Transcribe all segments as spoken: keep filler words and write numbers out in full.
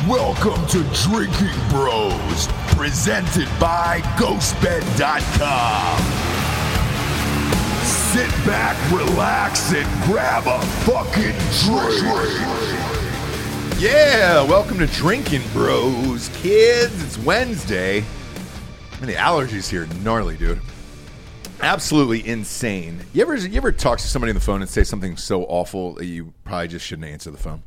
Welcome to Drinking Bros, presented by Ghost Bed dot com. Sit back, relax, and grab a fucking drink. Yeah, welcome to Drinking Bros, kids. It's Wednesday. Man, the allergies here, gnarly, dude. Absolutely insane. You ever, you ever talk to somebody on the phone and say something so awful that you probably just shouldn't answer the phone?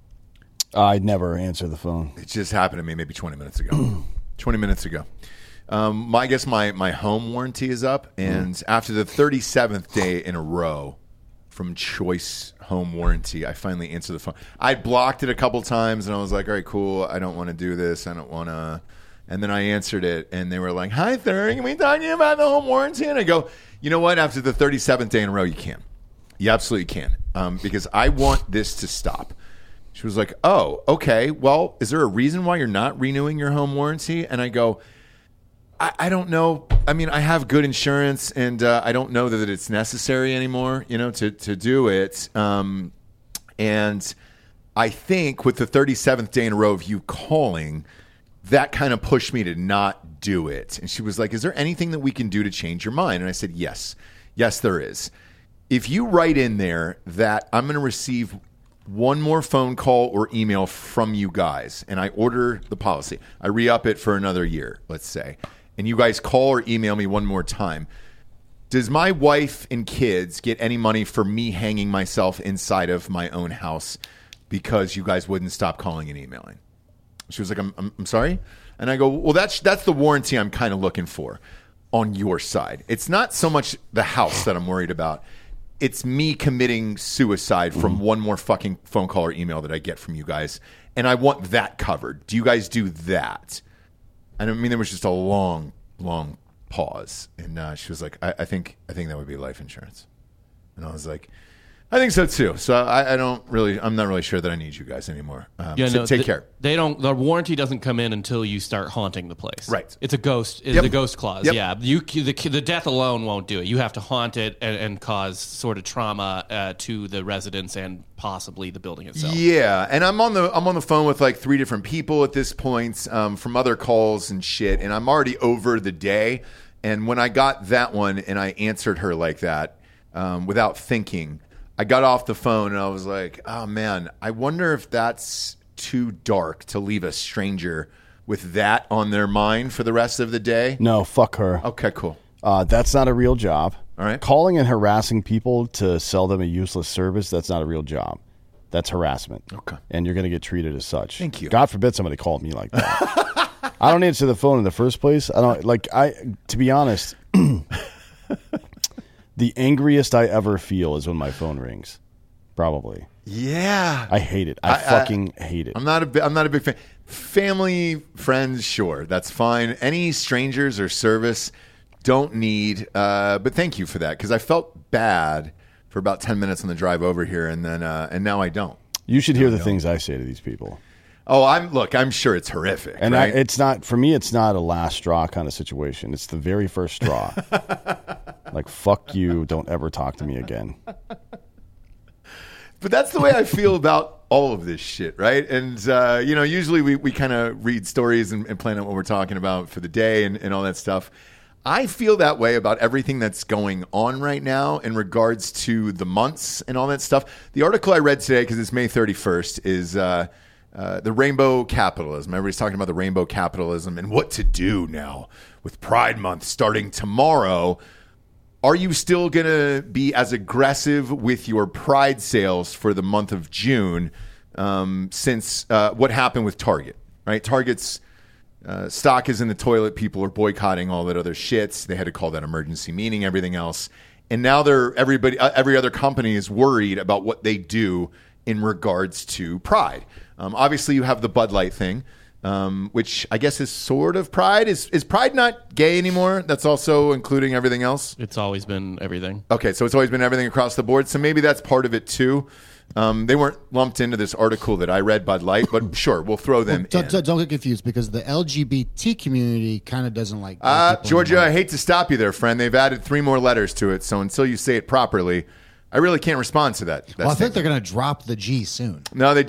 I'd never answer the phone. It just happened to me maybe twenty minutes ago. twenty minutes ago. Um, my, I guess my, my home warranty is up, and mm. after the thirty-seventh day in a row from Choice Home Warranty, I finally answered the phone. I blocked it a couple times, and I was like, all right, cool. I don't want to do this. I don't want to. And then I answered it, and they were like, hi, sir, can we talk to you about the home warranty? And I go, you know what? After the thirty-seventh day in a row, you can. You absolutely can, um, because I want this to stop. She was like, oh, okay. Well, is there a reason why you're not renewing your home warranty? And I go, I, I don't know. I mean, I have good insurance, and uh, I don't know that it's necessary anymore, you know, to, to do it. Um, and I think with the thirty-seventh day in a row of you calling, that kind of pushed me to not do it. And she was like, is there anything that we can do to change your mind? And I said, yes. Yes, there is. If you write in there that I'm going to receive one more phone call or email from you guys, and I order the policy, I re-up it for another year, let's say, and you guys call or email me one more time, does my wife and kids get any money for me hanging myself inside of my own house because you guys wouldn't stop calling and emailing? She was like, I'm, I'm, I'm sorry? And I go, well, that's that's the warranty I'm kind of looking for on your side. It's not so much the house that I'm worried about. It's me committing suicide from mm. one more fucking phone call or email that I get from you guys. And I want that covered. Do you guys do that? And I mean, there was just a long, long pause. And uh, she was like, I, I think I think that would be life insurance. And I was like, I think so too. So I, I don't really, I'm not really sure that I need you guys anymore. Um, yeah, so no, take the, care. They don't. The warranty doesn't come in until you start haunting the place. Right. It's a ghost. It's yep. a ghost clause. Yep. Yeah. You the the death alone won't do it. You have to haunt it and, and cause sort of trauma uh, to the residents and possibly the building itself. Yeah, and I'm on the I'm on the phone with like three different people at this point um, from other calls and shit, and I'm already over the day. And when I got that one and I answered her like that um, without thinking, I got off the phone and I was like, oh, man, I wonder if that's too dark to leave a stranger with that on their mind for the rest of the day. No, fuck her. Okay, cool. Uh, that's not a real job. All right. Calling and harassing people to sell them a useless service, that's not a real job. That's harassment. Okay. And you're going to get treated as such. Thank you. God forbid somebody called me like that. I don't answer the phone in the first place. I don't, like, I, to be honest... The angriest I ever feel is when my phone rings. Probably. Yeah. I hate it. I, I fucking I, hate it. I'm not a bi- I'm not a big fan. Family, friends, sure, that's fine. Any strangers or service, don't need. Uh, but thank you for that, because I felt bad for about ten minutes on the drive over here, and then uh, and now I don't. You should hear I the don't. things I say to these people. Oh, I'm look. I'm sure it's horrific, and right? I, it's not for me. It's not a last straw kind of situation. It's the very first straw. Like, fuck you. Don't ever talk to me again. But that's the way I feel about all of this shit, right? And, uh, you know, usually we, we kind of read stories and, and plan out what we're talking about for the day and, and all that stuff. I feel that way about everything that's going on right now in regards to the months and all that stuff. The article I read today, because it's May thirty-first, is uh, uh, the rainbow capitalism. Everybody's talking about the rainbow capitalism and what to do now with Pride Month starting tomorrow. Are you still going to be as aggressive with your Pride sales for the month of June um, since uh, what happened with Target, right? Target's uh, stock is in the toilet. People are boycotting all that other shit. They had to call that emergency meeting, everything else. And now they're everybody, uh, every other company is worried about what they do in regards to Pride. Um, obviously, you have the Bud Light thing. Um, which I guess is sort of Pride. Is is Pride not gay anymore? That's also including everything else? It's always been everything. Okay, so it's always been everything across the board. So maybe that's part of it too. Um, they weren't lumped into this article that I read, Bud Light, but sure, we'll throw them well, in. Don't, don't get confused, because the L G B T community kind of doesn't like Uh, people Georgia, anymore. I hate to stop you there, friend. They've added three more letters to it, so until you say it properly, I really can't respond to that. that Well, I think statement. they're going to drop the G soon. No, they didn't.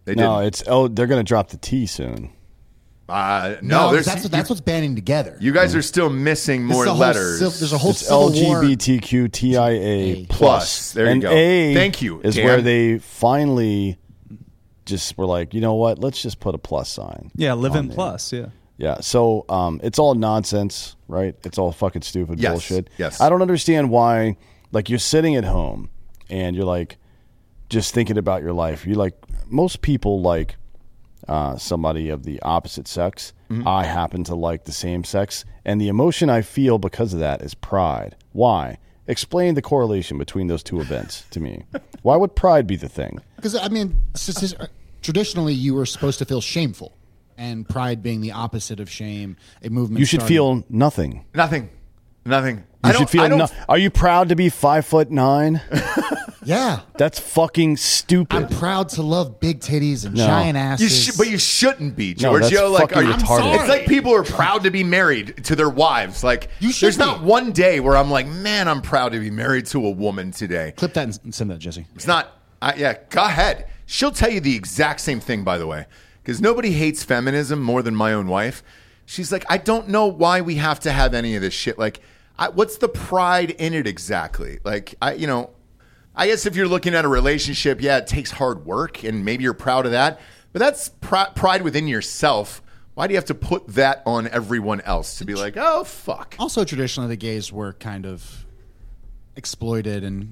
They No, didn't. it's oh, they're going to drop the T soon. Uh, no, No, there's that's what, that's what's banding together. you guys are still missing This more is a whole letters. civ- there's a whole It's civil war. L G B T Q T I A Plus. plus. There you and go. A Thank you, is Dan. where they finally just were like, you know what? Let's just put a plus sign. Yeah, live on in there. plus. Yeah. Yeah, so um, it's all nonsense, right? It's all fucking stupid Yes, bullshit. yes. I don't understand why, like, you're sitting at home and you're like, just thinking about your life. You like most people like uh, somebody of the opposite sex. Mm-hmm. I happen to like the same sex, and the emotion I feel because of that is pride. Why? Explain the correlation between those two events to me. Why would pride be the thing? Because I mean, s- s- traditionally, you were supposed to feel shameful, and pride being the opposite of shame. A movement. You should started- feel nothing. Nothing. Nothing. You I don't, should feel. I don't, No- Are you proud to be five foot nine? Yeah, That's fucking stupid. I'm proud to love big titties and No. giant You asses. sh- but you shouldn't be, No, that's Giorgio. like, fucking are you, retarded. It's like people are proud to be married to their wives. Like, You should there's be. not one day where I'm like, man, I'm proud to be married to a woman today. Clip that and send that, Jesse. It's not. I, yeah, go ahead. She'll tell you the exact same thing, by the way, because nobody hates feminism more than my own wife. She's like, I don't know why we have to have any of this shit. Like, I, what's the pride in it exactly? Like, I, you know, I guess if you're looking at a relationship, yeah, it takes hard work, and maybe you're proud of that. But that's pr- pride within yourself. Why do you have to put that on everyone else to be like, oh fuck? Also, traditionally, the gays were kind of exploited and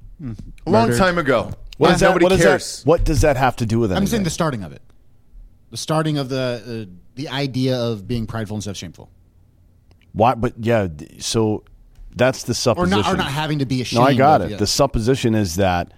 A long murdered. time ago. What Yeah, does that? nobody What does cares. that? What does that have to do with anything? I'm saying the starting of it, the starting of the uh, the idea of being prideful instead of shameful, Why? But yeah. d- So that's the or supposition. not, or not having to be ashamed. No, I got of, it. yeah. The supposition is that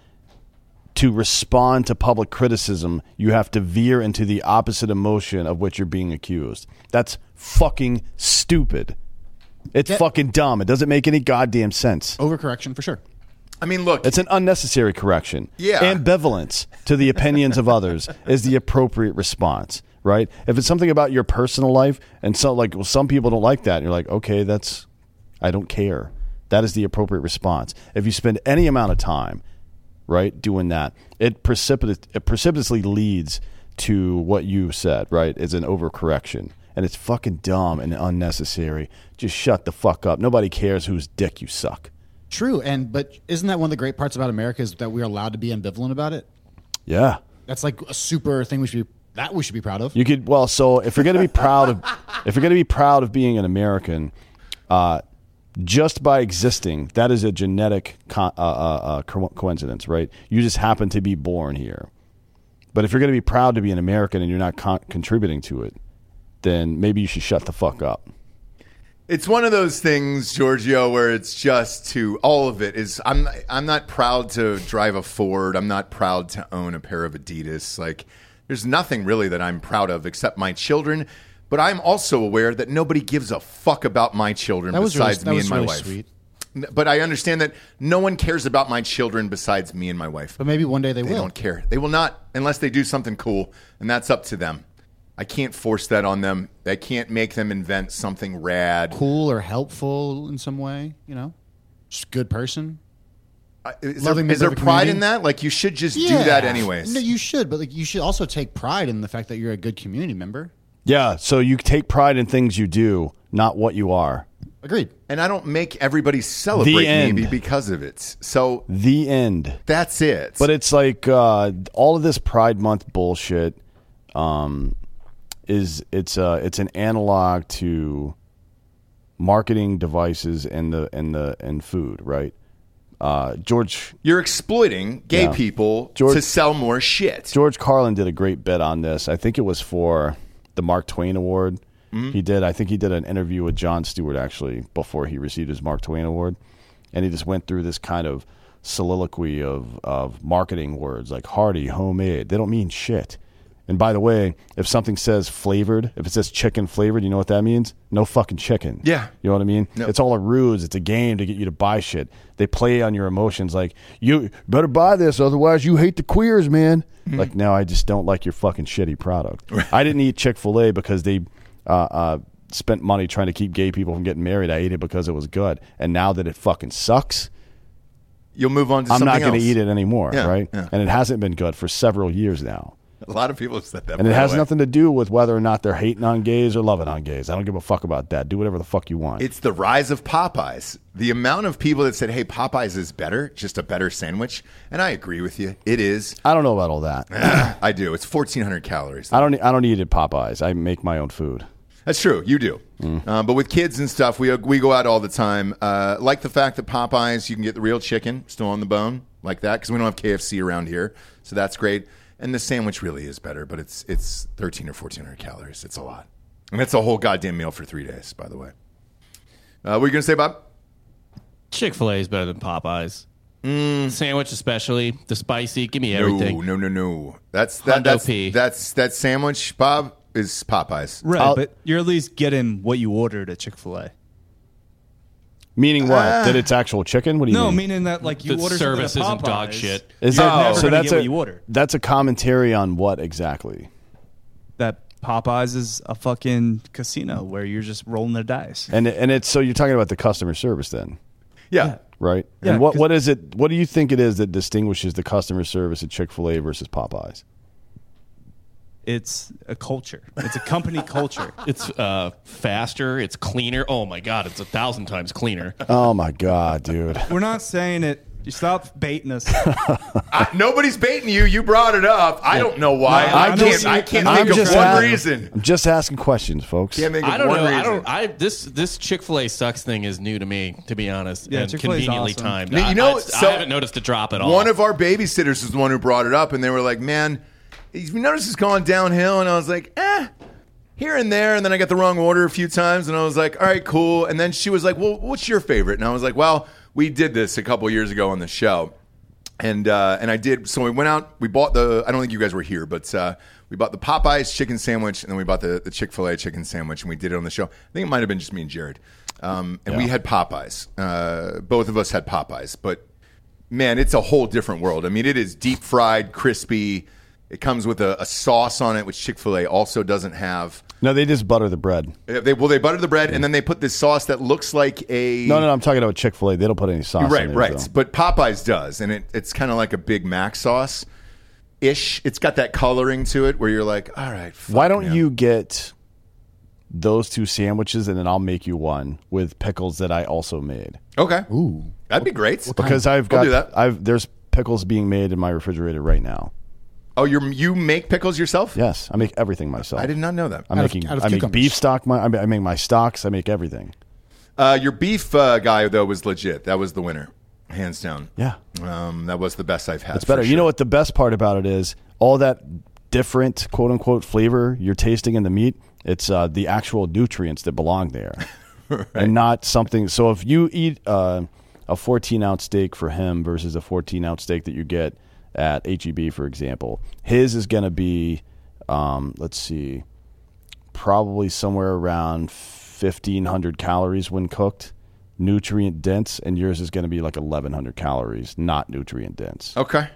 to respond to public criticism, you have to veer into the opposite emotion of which you're being accused. That's fucking stupid. It's Yeah. fucking dumb. It doesn't make any goddamn sense. Overcorrection for sure. I mean, look, It's an unnecessary correction. Yeah. Ambivalence to the opinions of others is the appropriate response, right? If it's something about your personal life and so like well, some people don't like that, and you're like, okay, that's I don't care. That is the appropriate response. If you spend any amount of time, right, doing that, it precipitous it precipitously leads to what you said, right? Is an overcorrection. And it's fucking dumb and unnecessary. Just shut the fuck up. Nobody cares whose dick you suck. True, and but isn't that one of the great parts about America is that we're allowed to be ambivalent about it? Yeah. That's like a super thing we should be that we should be proud of. You could well, so if you're going to be proud of, if you're going to be proud of being an American, uh, just by existing, that is a genetic co- uh, uh, uh, co- coincidence, right? You just happen to be born here. But if you're going to be proud to be an American and you're not con- contributing to it, then maybe you should shut the fuck up. it's one of those things, Giorgio, where it's just to all of it is. I'm I'm not proud to drive a Ford. I'm not proud to own a pair of Adidas. Like, there's nothing really that I'm proud of except my children. But I'm also aware that nobody gives a fuck about my children That was really- besides that me was and my really wife. sweet. But I understand that no one cares about my children besides me and my wife. But maybe one day they, They will. don't care. They will not unless they do something cool, and that's up to them. I can't force that on them. I can't make them invent something rad. Cool or helpful in some way, you know, just a good person. Uh, Is Loving there, is there member of the pride community? in that? Like, you should just do that anyways. No, you should, but like you should also take pride in the fact that you're a good community member. Yeah, so you take pride in things you do, not what you are. Agreed. And I don't make everybody celebrate me end. be- because of it. So The end. that's it. But it's like uh, all of this Pride Month bullshit um, is it's uh, it's an analog to marketing devices and the and the and food, right? Uh, George you're exploiting gay Yeah. people George- to sell more shit. George Carlin did a great bit on this. I think it was for the Mark Twain Award. He did. I think he did an interview with Jon Stewart actually before he received his Mark Twain Award, and he just went through this kind of soliloquy of of marketing words like hearty, homemade. They don't mean shit. And by the way, if something says flavored, if it says chicken flavored, you know what that means? No fucking chicken. Yeah. You know what I mean? No. It's all a ruse. It's a game to get you to buy shit. They play on your emotions like, you better buy this, otherwise you hate the queers, man. Mm-hmm. Like, no, I just don't like your fucking shitty product. I didn't eat Chick-fil-A because they uh, uh, spent money trying to keep gay people from getting married. I ate it because it was good. And now that it fucking sucks, You'll move on to I'm something not going else. to eat it anymore, Yeah, right? yeah. And it hasn't been good for several years now. A lot of people have said that. And it by has the way. nothing to do with whether or not they're hating on gays or loving on gays. I don't give a fuck about that. Do whatever the fuck you want. It's the rise of Popeyes. The amount of people that said, hey, Popeyes is better, just a better sandwich. And I agree with you. It is. I don't know about all that. I do. It's fourteen hundred calories. I don't. I don't eat at Popeyes. I make my own food. That's true. You do. Mm. Um, but with kids and stuff, we we go out all the time. Uh, like the fact that Popeyes, you can get the real chicken still on the bone like that because we don't have K F C around here. So that's great. And the sandwich really is better, but it's it's thirteen or fourteen hundred calories. It's a lot. And that's a whole goddamn meal for three days, by the way. Uh, what are you going to say, Bob? Chick-fil-A is better than Popeyes. Mm. Sandwich especially. The spicy. Give me everything. No, no, no, no. That's, that, Hundo that's, P. that's, that sandwich, Bob, is Popeyes. Right, I'll- but you're at least getting what you ordered at Chick-fil-A. Meaning what? Ah. That it's actual chicken? What do you No, mean? meaning that like you The order service something at isn't dog Popeyes, shit. Is you're that never so? gonna That's get a what you ordered. that's a commentary on what exactly? That Popeyes is a fucking casino where you're just rolling the dice. And and it's so you're talking about the customer service then, Yeah. right? Yeah, and what 'cause- what is it? What do you think it is that distinguishes the customer service at Chick-fil-A versus Popeyes? It's a culture. It's a company culture. It's uh, faster. It's cleaner. Oh, my God. It's a thousand times cleaner. Oh my god, dude! We're not saying it. You stop baiting us. I, nobody's baiting you. You brought it up. I don't know why. No, I I'm can't. just- I can't I'm think of just one ask- reason. I'm just asking questions, folks. Can't think of I don't one know. reason. I don't. I this this Chick-fil-A sucks thing is new to me, to be honest. Yeah, and Chick-fil-A is conveniently awesome. timed. You I- know, I, so- I haven't noticed a drop at all. One of our babysitters is the one who brought it up, and they were like, "Man, you notice it's gone downhill." And I was like, "Eh." Here and there, and then I got the wrong order a few times, and I was like, all right, cool. And then she was like, well, what's your favorite? And I was like, well, we did this a couple years ago on the show. And uh, and I did, so we went out, we bought the, I don't think you guys were here, but uh, we bought the Popeyes chicken sandwich, and then we bought the, the Chick-fil-A chicken sandwich, and we did it on the show. I think it might have been just me and Jared. Um, and we had Popeyes. Uh, both of us had Popeyes, but man, it's a whole different world. I mean, it is deep fried, crispy. It comes with a, a sauce on it, which Chick-fil-A also doesn't have. No, they just butter the bread. Uh, They, well, they butter the bread, and then they put this sauce that looks like a... No, no, no I'm talking about Chick-fil-A. They don't put any sauce. Right, in there, right. so. But Popeyes does, and it, it's kind of like a Big Mac sauce ish. It's got that coloring to it where you're like, all right. Fuck, Why don't man. you get those two sandwiches and then I'll make you one with pickles that I also made? Okay. Ooh. That'd be great. Because I've We'll got do that. I've there's pickles being made in my refrigerator right now. Oh, you you make pickles yourself? Yes, I make everything myself. I did not know that. I'm Out of- making out of I make cucumbers. beef stock. My, I make my stocks. I make everything. Uh, your beef uh, guy, though, was legit. That was the winner, hands down. Yeah, Um, that was the best I've had. it's better. for You know sure. what the best part about it is? All that different quote unquote flavor you're tasting in the meat. It's uh, the actual nutrients that belong there, and not something. So if you eat uh, a fourteen ounce steak for him versus a fourteen ounce steak that you get at H E B, for example, his is going to be, um, let's see, probably somewhere around fifteen hundred calories when cooked, nutrient dense, and yours is going to be like eleven hundred calories, not nutrient dense. Okay.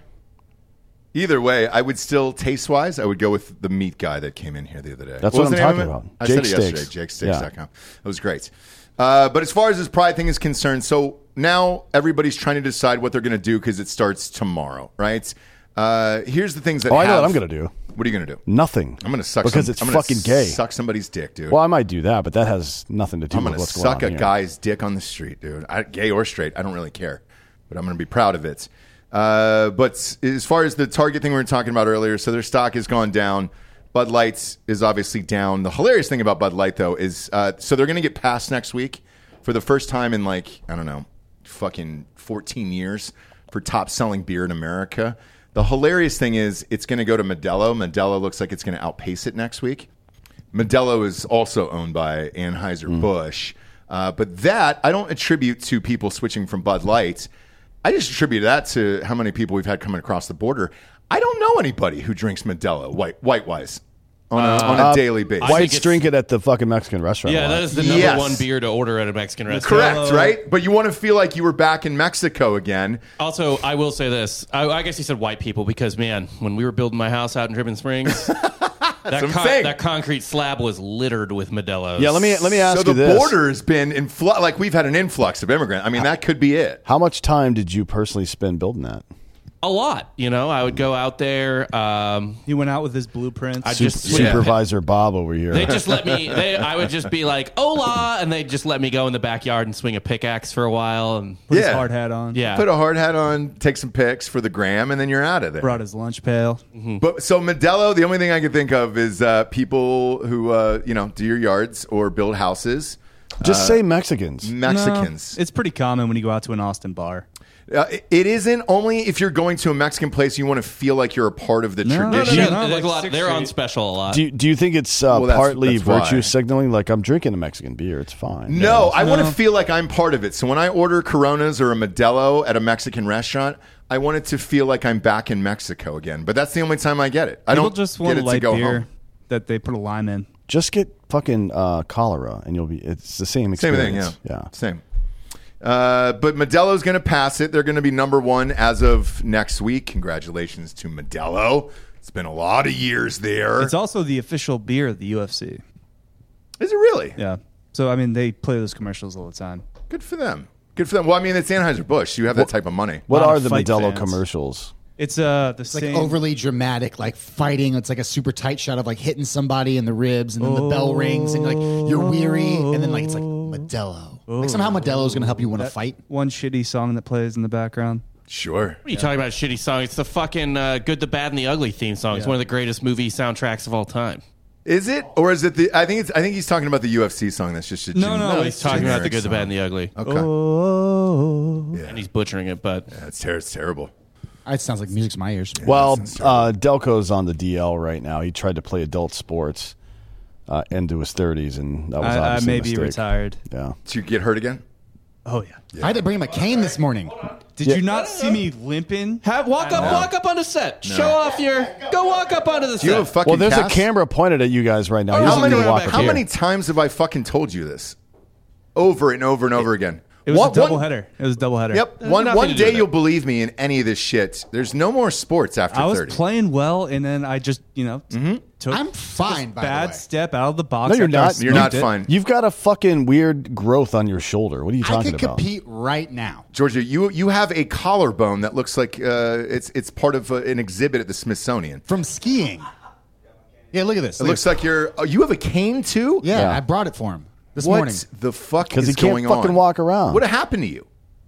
Either way, I would still, taste-wise, I would go with the meat guy that came in here the other day. That's was what I'm the name of talking it? about. I Jake said it yesterday, Steaks. jake steaks dot com. That was great. Uh, but as far as this pride thing is concerned, so now everybody's trying to decide what they're going to do because it starts tomorrow, right? Uh, here's the things that Oh, I know have- what I'm going to do. What are you going to do? Nothing. I'm going to suck because some, it's I'm gonna fucking gay. Suck somebody's dick, dude. Well, I might do that, but that has nothing to do I'm with going to what's suck going a on here. guy's dick on the street, dude. I, gay or straight, I don't really care, but I'm going to be proud of it. Uh, but as far as the Target thing we were talking about earlier, so their stock has gone down. Bud Light is obviously down. The hilarious thing about Bud Light, though, is uh, so they're going to get passed next week for the first time in like, I don't know, fucking fourteen years for top selling beer in America. The hilarious thing is it's going to go to Modelo. Modelo looks like it's going to outpace it next week. Modelo is also owned by Anheuser-Busch. Uh, but that I don't attribute to people switching from Bud Light. I just attribute that to how many people we've had coming across the border. I don't know anybody who drinks Modelo white white wise on a, on a Uh, daily basis. I think Whites it's- drink it at the fucking Mexican restaurant. a Yeah, lot. that is the number Yes. one beer to order at a Mexican restaurant. Correct, right? But you want to feel like you were back in Mexico again. Also, I will say this. I, I guess you said white people because, man, when we were building my house out in Dripping Springs, that, what I'm con- saying. that concrete slab was littered with Modelo's. Yeah, let me let me ask So you the this: border has been influx. Like we've had an influx of immigrants. I mean, that could be it. How much time did you personally spend building that? A lot, you know. I would go out there. Um, He went out with his blueprints. I Su- just Supervisor Bob over here. They just let me. They, I would just be like, "Hola," and they just let me go in the backyard and swing a pickaxe for a while. And put his Yeah. hard hat on. yeah, Put a hard hat on, take some pics for the gram, and then you're out of there. Brought his lunch pail. But so Modelo, the only thing I can think of is uh, people who uh, you know do your yards or build houses. Just say Mexicans. Mexicans. No, it's pretty common when you go out to an Austin bar. Uh, it- it isn't only if you're going to a Mexican place, you want to feel like you're a part of the No, no, no, tradition. no, Yeah, no, they're, like a lot, Sixth they're on Street. special a lot. Do you, do you think it's uh, Well, that's- partly that's why. virtue signaling? Like, I'm drinking a Mexican beer. It's fine. No, I want to No. feel like I'm part of it. So when I order Coronas or a Modelo at a Mexican restaurant, I want it to feel like I'm back in Mexico again. But that's the only time I get it. I People don't just get want it a to light go beer home. that they put a lime in. Just get fucking uh, cholera, and you'll be. It's the same Same experience. thing, yeah. yeah. Same. Uh, but Modelo's going to pass it. They're going to be number one as of next week. Congratulations to Modelo. It's been a lot of years there. It's also the official beer of the U F C. Is it really? Yeah. So, I mean, they play those commercials all the time. Good for them. Good for them. Well, I mean, it's Anheuser-Busch. You have that type of money. What Lot are of the fight Modelo fans. commercials? It's uh, the It's like same. overly dramatic, like fighting. It's like a super tight shot of like hitting somebody in the ribs, and then the bell rings, and like you're weary, and then like it's like Modelo. Like somehow Modelo is going to help you win a fight. One shitty song that plays in the background. Sure. What are you talking about? Shitty song? It's the fucking uh, Good, the Bad, and the Ugly theme song. It's one of the greatest movie soundtracks of all time. Is it, or is it the? I think it's. I think he's talking about the U F C song. That's just a No, gen- no, No, it's he's talking about the generic Good, the Bad, song. and the Ugly. Okay. Oh. Yeah. And he's butchering it, but That's ter- it's terrible. It sounds like music's my ears. Well, sounds terrible. uh, Delco's on the D L right now. He tried to play adult sports uh, into his thirties, and that was I, I obviously may a be mistake. retired. Yeah. Did you get hurt again? Oh, yeah. I had to bring him a cane this morning. Did Yeah. you not see me limping? have walk up, walk up on the set. Show off your. Go walk up onto the Do you have a set. fucking Well, there's cast? a camera pointed at you guys right now. He Oh, doesn't How need many, to walk back up how here. many times have I fucking told you this? Over and over and over again. It was One- a double one- header. It was a double header. Yep. There's One nothing one to do day with it. you'll believe me in any of this shit. There's no more sports after I was thirty. playing well, and then I just, you know, t- took I'm fine, a by the bad way. step out of the box. No, you're after I not. You're not smoked it. fine. You've got a fucking weird growth on your shoulder. What are you I talking could about? compete right now. Georgia, you you have a collarbone that looks like uh, it's it's part of uh, an exhibit at the Smithsonian. From skiing. Yeah, look at this. It looks like you're. Oh, you have a cane too. Yeah, Yeah. I brought it for him this What morning. the fuck 'Cause is he can't going fucking on? walk around. What happened to you?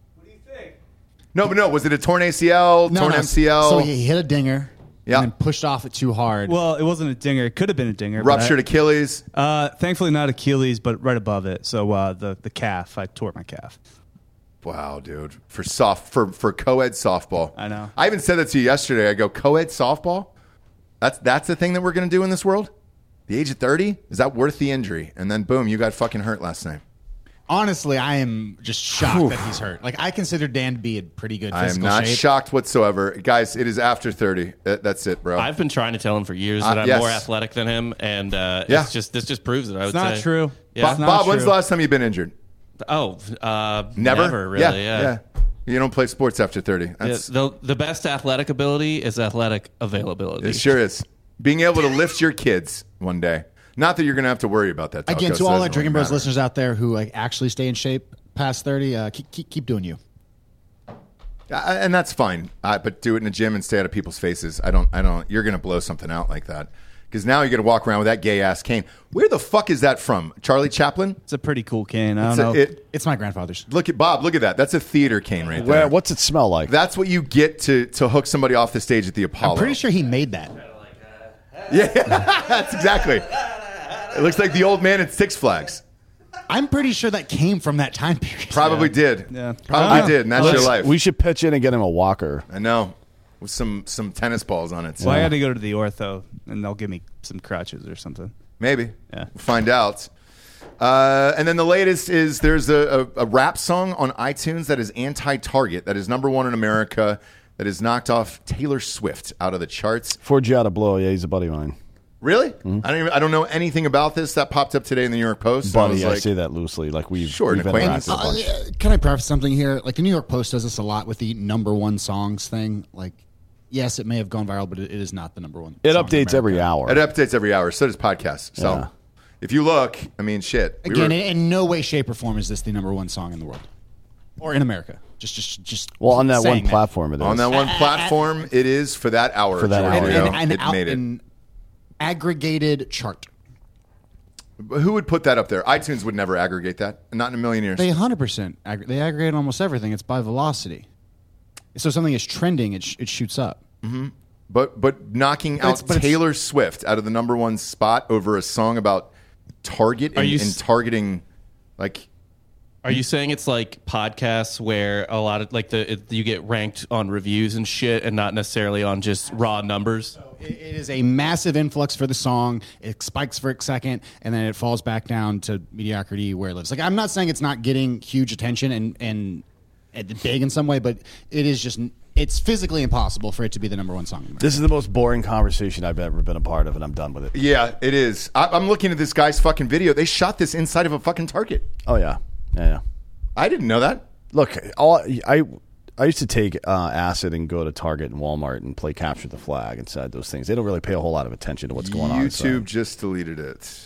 No, but no. Was it a torn A C L, No, torn no, M C L, So he hit a dinger Yeah. and then pushed off it too hard. Well, it wasn't a dinger. It could have been a dinger. but ruptured I- Achilles? Uh, thankfully, not Achilles, but right above it. So uh, the the calf, I tore my calf. Wow, dude. For soft for for co-ed softball. I know. I even said that to you yesterday. I go, co-ed softball? That's that's the thing that we're gonna do in this world? The age of thirty? Is that worth the injury? And then boom, you got fucking hurt last night. Honestly, I am just shocked that he's hurt. Like, I consider Dan to be in pretty good I am physical not shape. shocked whatsoever. Guys, it is after thirty. That- That's it, bro. I've been trying to tell him for years Uh, that I'm yes. more athletic than him, and uh, Yeah. it's just this just proves it. I would It's not say. true. Yeah. It's Bob, not Bob, when's true. the last time you've been injured? Oh, uh, Never? never really. Yeah. You don't play sports after thirty. Yeah, That's, the the best athletic ability is athletic availability. It sure is. Being able to lift your kids one day. Not that you're going to have to worry about that. Again, Talco, to so it all our doesn't Drinking really Bros matter. listeners out there who like actually stay in shape past thirty, uh, keep, keep keep doing you. Uh, and that's fine. Uh, but do it in a gym and stay out of people's faces. I don't. I don't. You're going to blow something out like that because now you're going to walk around with that gay ass cane. Where the fuck is that from? Charlie Chaplin? It's a pretty cool cane. I It's don't a- know. it- It's my grandfather's. look at Bob. Look at that. That's a theater cane right Where? there. What's it smell like? That's what you get to to hook somebody off the stage at the Apollo. I'm pretty sure he made that. Yeah, that's exactly. It looks like the old man at Six Flags. I'm pretty sure that came from that time period. Probably did. Yeah. Probably Uh, did. And that's your Let's- life. We should pitch in and get him a walker. I know. With some some tennis balls on it. Well, I got to go to the ortho, and they'll give me some crutches or something. Maybe. Yeah. We'll find out. Uh, and then the latest is there's a, a, a rap song on iTunes that is anti-Target, that is number one in America, that has knocked off Taylor Swift out of the charts. Forgiato Blow. Yeah, he's a buddy of mine. Really? I don't even, I don't know anything about this. That popped up today in the New York Post. and I Buddy, was I, like, say that loosely. Like we've, Sure, an we've acquaintance. interacted a Uh, bunch. uh, can I preface something here? Like the New York Post does this a lot with the number one songs thing. Like, yes, it may have gone viral, but it, it is not the number one. It song in updates every America. hour. it updates every hour. So does podcasts. So Yeah. if you look, I mean, shit. We Again, were- in, in no way, shape, or form is this the number one song in the world or in America. Just, just, just. Well, on that saying one platform, it is. On that one platform, it is for that hour. For that George, hour, you yeah. know, An, an, it out- made it. an aggregated chart. Who would put that up there? iTunes would never aggregate that. Not in a million years. They one hundred percent aggr- they aggregate almost everything. It's by velocity. So something is trending, it, sh- it shoots up. But but knocking But it's- out but it's- Taylor Swift out of the number one spot over a song about Target Are and, you and s- targeting, like, Are you saying it's like podcasts where a lot of like the it, you get ranked on reviews and shit, and not necessarily on just raw numbers? It, it is a massive influx for the song. It spikes for a second, and then it falls back down to mediocrity where it lives. Like, I'm not saying it's not getting huge attention and and, and big in some way, but it is just it's physically impossible for it to be the number one song in America. This is the most boring conversation I've ever been a part of, and I'm done with it. yeah, it is. I, I'm looking at this guy's fucking video. They shot this inside of a fucking Target. Oh yeah, yeah, yeah. I didn't know that. Look, all, I I used to take uh, acid and go to Target and Walmart and play capture the flag inside those things. They don't really pay a whole lot of attention to what's going on. YouTube inside. just deleted it.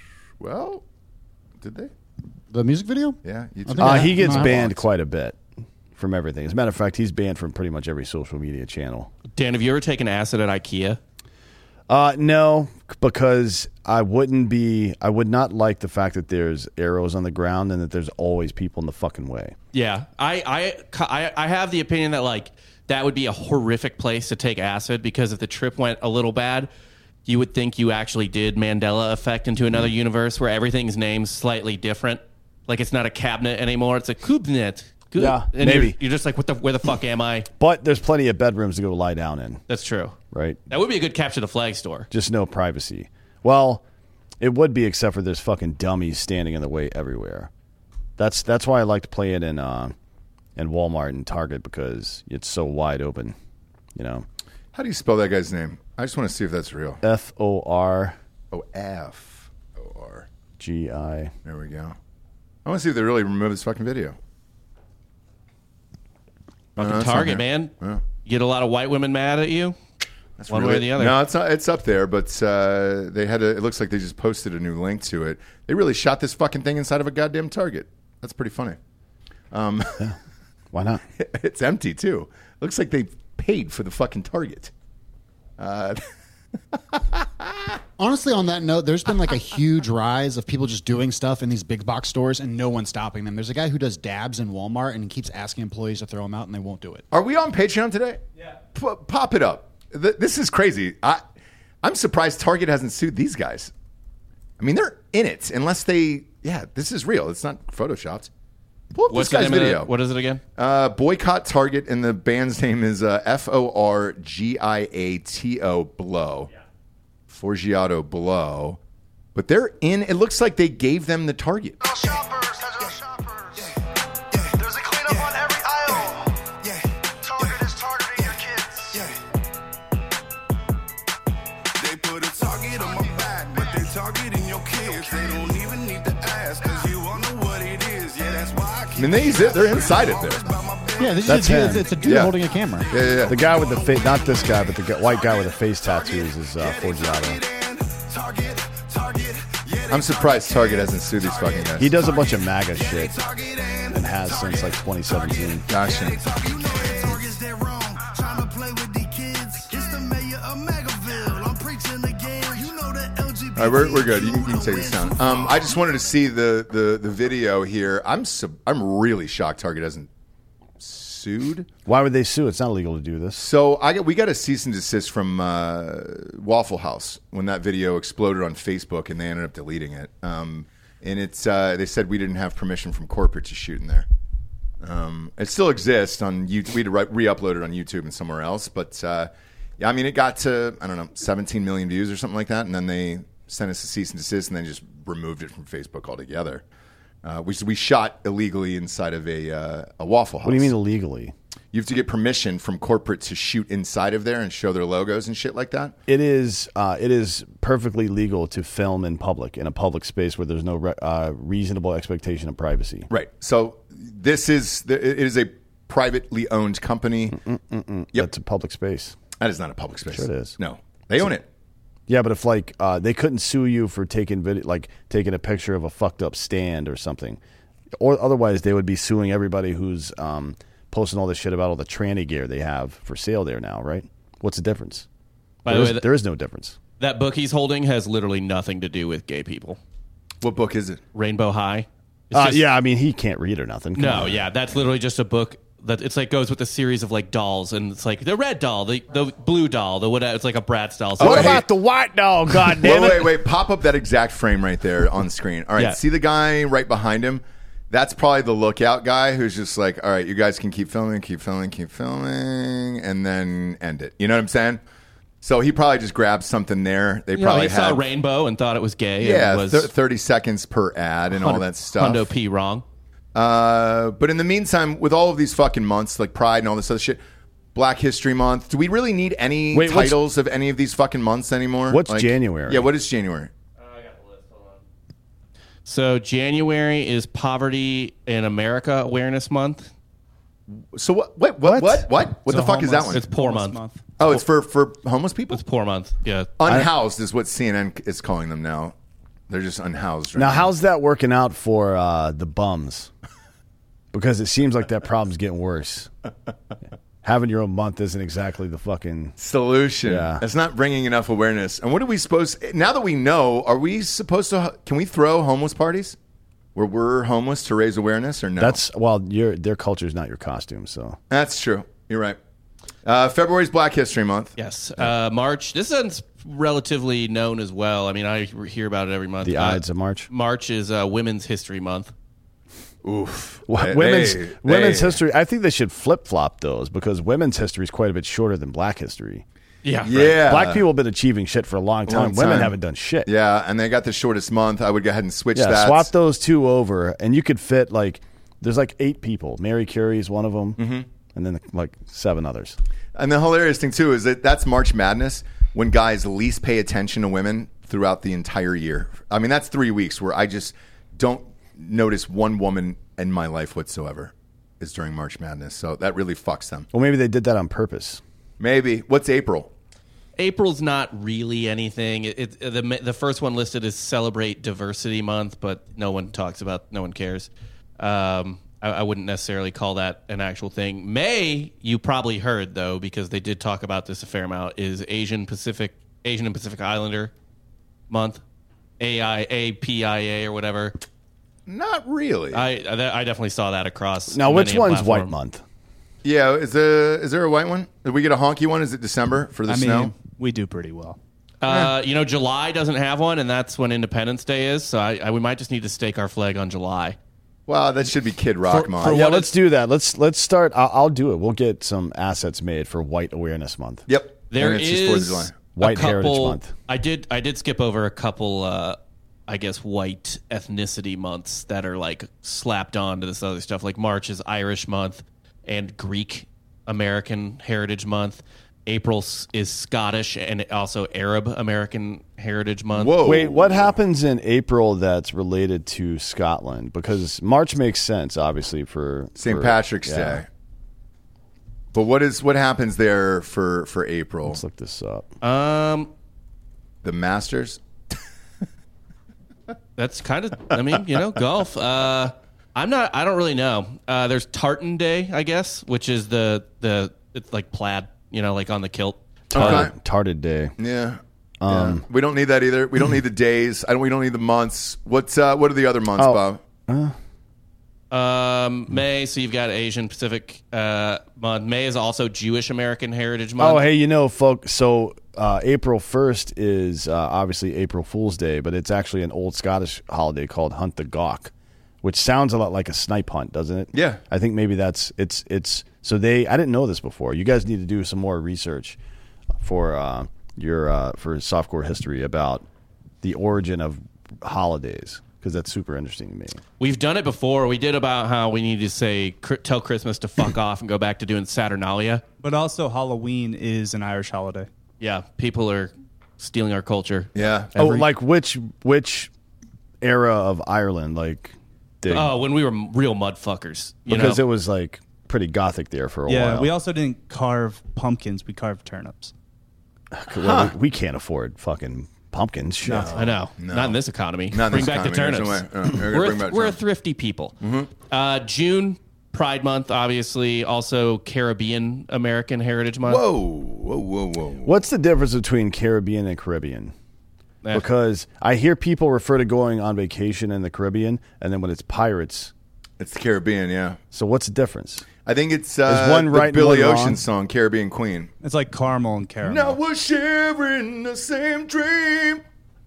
Well, did they? The music video? Yeah, I YouTube. think Uh, I- he gets no, I banned blocked. quite a bit from everything. As a matter of fact, he's banned from pretty much every social media channel. Dan, have you ever taken acid at IKEA? Uh, no, because I wouldn't be. I would not like the fact that there's arrows on the ground and that there's always people in the fucking way. Yeah, I, I, I, I have the opinion that like that would be a horrific place to take acid, because if the trip went a little bad, you would think you actually did Mandela effect into another universe where everything's named slightly different. Like it's not a cabinet anymore; it's a kubnet. Kub- Yeah, and maybe. You're, you're just like, what the? Where the fuck am I? But there's plenty of bedrooms to go lie down in, That's true. right? That would be a good capture the flag store. Just no privacy. Well, it would be, except for there's fucking dummies standing in the way everywhere. That's that's why I like to play it in uh, in Walmart and Target, because it's so wide open. You know, How do you spell that guy's name? I just want to see if that's real. F O R Oh, F O R. G I. There we go. I want to see if they really remove this fucking video. Fucking No, that's not Target, here. man. Yeah. You get a lot of white women mad at you. That's One way or the other. No, it's not, it's up there, but uh, they had a, it looks like they just posted a new link to it. They really shot this fucking thing inside of a goddamn Target. That's pretty funny. Um, Why not? it's empty too. Looks like they paid for the fucking Target. Uh, Honestly, on that note, there's been like a huge rise of people just doing stuff in these big box stores and no one's stopping them. There's a guy who does dabs in Walmart and he keeps asking employees to throw them out and they won't do it. are we on Patreon today? Yeah. P- pop it up. Th- this is crazy. I, I'm surprised Target hasn't sued these guys. I mean, they're in it unless they. Yeah, this is real. It's not photoshopped. Pull up What's this guy's the name video. Of the, what is it again? Uh, Boycott Target, and the band's name is uh, F O R G I A T O Blow. Forgiato Blow. But they're in. It looks like they gave them the Target. Shoppers, digital shoppers. There's a cleanup on every aisle. Target is targeting your kids. They put a target on my back, but they targeting your kids. They don't even need to ask, cause you all know what it is. Yeah, that's why I keep I mean, they, they're inside it there. Yeah, this That's is a dude, him. it's, it's a dude Yeah. holding a camera. Yeah, yeah, yeah. The guy with the face, not this guy, but the guy, white guy with the face tattoos is uh, Forgiato. Target, target, yeah, I'm surprised Target hasn't sued these fucking guys. He does a bunch of MAGA shit and has since like twenty seventeen. Gotcha. you know that Target's dead wrong. Trying to play with the kids. It's the mayor of Magaville. I'm preaching again. You know that L G B T. All right, we're, we're good. You can, you can take this down. Um, I just wanted to see the, the, the video here. I'm sub- I'm really shocked Target hasn't sued. Why would they sue? It's not illegal to do this. So I got we got a cease and desist from uh, Waffle House when that video exploded on Facebook, and they ended up deleting it. Um, and it's uh, they said we didn't have permission from corporate to shoot in there. Um, it still exists on YouTube. We had to re-upload it on YouTube and somewhere else, but uh, yeah, I mean, it got to I don't know seventeen million views or something like that, and then they sent us a cease and desist, and then just removed it from Facebook altogether. Uh, we we shot illegally inside of a uh, a Waffle House. What do you mean illegally? You have to get permission from corporate to shoot inside of there and show their logos and shit like that. It is uh, it is perfectly legal to film in public, in a public space where there's no re- uh, reasonable expectation of privacy. Right. So this is it is a privately owned company. Yep. It's a public space. That is not a public space. Sure it is. No, they own it. Yeah, but if like uh, they couldn't sue you for taking video, like taking a picture of a fucked up stand or something, or otherwise they would be suing everybody who's um, posting all this shit about all the tranny gear they have for sale there now, right? What's the difference? By There the is, way, th- there is no difference. that book he's holding has literally nothing to do with gay people. What book is it? Rainbow High. It's Uh, just- yeah, I mean, he can't read or nothing. Come No, on. yeah, that's literally just a book that it's like goes with a series of like dolls, and it's like the red doll, the the blue doll, the whatever. It's like a Bratz doll. So Oh, What hey. about the white dog, goddamn Wait, it? wait, wait. Pop up that exact frame right there on screen. All right. Yeah. See the guy right behind him? That's probably the lookout guy who's just like, all right, you guys can keep filming, keep filming, keep filming, and then end it. You know what I'm saying? So he probably just grabbed something there. They you know, probably he saw had rainbow and thought it was gay. yeah, and it was th- thirty seconds per ad and all that stuff. Hundo P wrong. Uh, but in the meantime, with all of these fucking months like Pride and all this other shit, Black History Month, do we really need any Wait, what's- titles of any of these fucking months anymore? What's Like- January? Yeah, what is January? So January is Poverty in America Awareness Month. So what? What? What? What? What, what the So fuck is that homeless- one? It's poor homeless month. Oh, it's for for homeless people. It's poor month. Yeah. Unhoused is what C N N is calling them now. They're just unhoused. Right Now, how's that working out for uh, the bums? Because it seems like that problem's getting worse. Having your own month isn't exactly the fucking. solution? Yeah. It's not bringing enough awareness. And what are we supposed? Now that we know, are we supposed to? Can we throw homeless parties where we're homeless to raise awareness, or no? That's well, your their culture is not your costume, so that's true. You're right. Uh, February's Black History Month. Yes. Uh, March. This is relatively known as well. I mean, I hear about it every month. the Uh, Ides of March. March is uh, Women's History Month. Oof. Wha- Hey, women's hey, women's hey. history. I think they should flip flop those because women's history is quite a bit shorter than Black history. Yeah. Yeah. Black people have been achieving shit for a long time. Long Women time. haven't done shit. Yeah, and they got the shortest month. I would go ahead and switch Yeah, that. swap those two over, and you could fit like there's like eight people. Mary Curie is one of them, mm-hmm. and then like seven others. And the hilarious thing too is that that's March Madness when guys least pay attention to women throughout the entire year. I mean, that's three weeks where I just don't notice one woman in my life whatsoever is during March Madness. So that really fucks them. Well, maybe they did that on purpose. Maybe. What's April? April's not really anything. It, it, the the first one listed is Celebrate Diversity Month, but no one talks about. No one cares. Um, I, I wouldn't necessarily call that an actual thing. May, you probably heard though, because they did talk about this a fair amount. Is Asian Pacific Asian and Pacific Islander Month, A I A P I A or whatever. Not really. I I definitely saw that across. Now, which many a one's platform. White Month? yeah, is there is there a white one? Did we get a honky one? Is it December for the I mean, snow? we do pretty well. Uh, you know, July doesn't have one, and that's when Independence Day is. So I, I, we might just need to stake our flag on July. Wow, that should be Kid Rock For- month. for Yeah, what let's it's- do that. Let's let's start. I'll, I'll do it. We'll get some assets made for White Awareness Month. Yep. There and it's just Fourth of is July. White a couple, Heritage Month. I did I did skip over a couple, uh, I guess, white ethnicity months that are like slapped on to this other stuff. Like March is Irish Month and Greek American Heritage Month. April s- is Scottish and also Arab American Heritage Month. Whoa. Wait, what happens in April that's related to Scotland? Because March makes sense, obviously, for Saint for- Patrick's yeah. Day. But what is what happens there for for April? Let's look this up. Um, The Masters. that's kind of. I mean, you know, golf. Uh, I'm not. I don't really know. Uh, there's Tartan Day, I guess, which is the the it's like plaid. You know, like on the kilt. Tarted, Okay. Tarted Day. Yeah. Um, we don't need that either. We don't need the days. I don't. We don't need the months. What's uh, what are the other months, Oh. Bob? Um, May, so you've got Asian Pacific uh, month. May is also Jewish American Heritage Month. Oh, hey, you know, folks. So uh, April first is uh, obviously April Fool's Day, but it's actually an old Scottish holiday called Hunt the Gawk, which sounds a lot like a snipe hunt, doesn't it? Yeah. I think maybe that's it's it's. So they, I didn't know this before. You guys need to do some more research for uh, your uh, for softcore history about the origin of holidays, because that's super interesting to me. We've done it before. We did about how we need to say cr- tell Christmas to fuck off and go back to doing Saturnalia. But also, Halloween is an Irish holiday. Yeah, people are stealing our culture. Yeah. Oh, Every- like which which era of Ireland? Like, they, Oh, when we were m- real mudfuckers. You because know? it was like pretty gothic there for a Yeah, while. we also didn't carve pumpkins. We carved turnips. Well, we, we can't afford fucking pumpkins. Shit. I know. Not in this economy. Not in bring this back economy. the There's turnips. no way. Uh, we're gonna we're bring back we're a turnips. thrifty people. Uh, June, Pride Month, obviously. Also, Caribbean American Heritage Month. Whoa, whoa, whoa, whoa. What's the difference between Caribbean and Caribbean? Eh. Because I hear people refer to going on vacation in the Caribbean, and then when it's pirates. It's the Caribbean, yeah. So what's the difference? I think it's uh, Is one the right and Billy one Ocean wrong? song, Caribbean Queen. It's like caramel and caramel. Now we're sharing the same dream.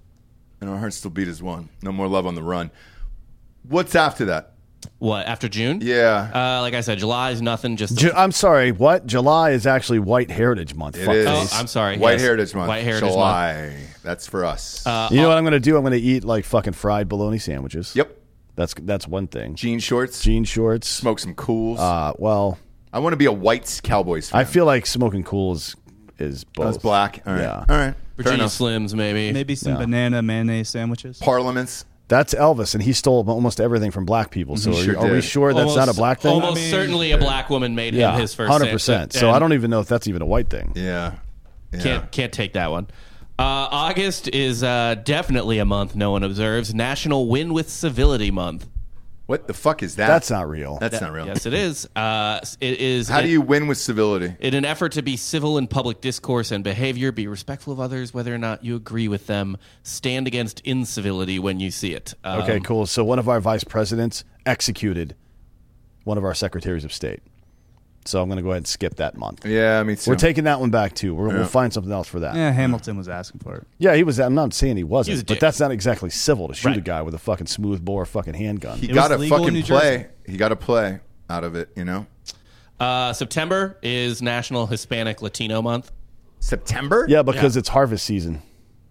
And our hearts still beat as one. No more love on the run. What's after that? What, after June? Yeah. Uh, like I said, July is nothing. Just Ju- I'm sorry, what? July is actually White Heritage Month. It Fuck is. face. Oh, I'm sorry. White Yes. Heritage Month. White Heritage July. That's for us. Uh, You know what I'm going to do? I'm going to eat like fucking fried bologna sandwiches. yep. That's that's one thing. Jean shorts. Jean shorts. Smoke some cools. Uh, well, I want to be a white Cowboys fan. I feel like smoking cool is, is both. That's black. All right. Yeah. All right. Fair Virginia enough. Slims, maybe. Maybe some Yeah. banana mayonnaise sandwiches. Parliaments. That's Elvis, and he stole almost everything from black people. So He are, sure are we did. sure that's Almost- not a black thing? Almost I mean- certainly a black woman made yeah, him his first one hundred percent. sandwich, So and I don't even know if that's even a white thing. Yeah. Yeah. Can't, can't take that one. Uh, August is uh, definitely a month no one observes. National Win with Civility Month. What the fuck is that? That's not real. That's not real. Yes, it is. Uh, it is. How do you win with civility? In an effort to be civil in public discourse and behavior, be respectful of others, whether or not you agree with them. Stand against incivility when you see it. Um, Okay, cool. So one of our vice presidents executed one of our secretaries of state. So I'm going to go ahead and skip that month. Yeah, me too. We're taking that one back too. We're, Yeah. We'll find something else for that. Yeah, Hamilton was asking for it. Yeah, he was. I'm not saying he wasn't, He was a but dick. that's not exactly civil to shoot Right. a guy with a fucking smooth bore fucking handgun. He It got to was legal in fucking New play. Jersey. He got to play out of it, you know? Uh, September is National Hispanic Latino Month. September? yeah, because Yeah. it's harvest season.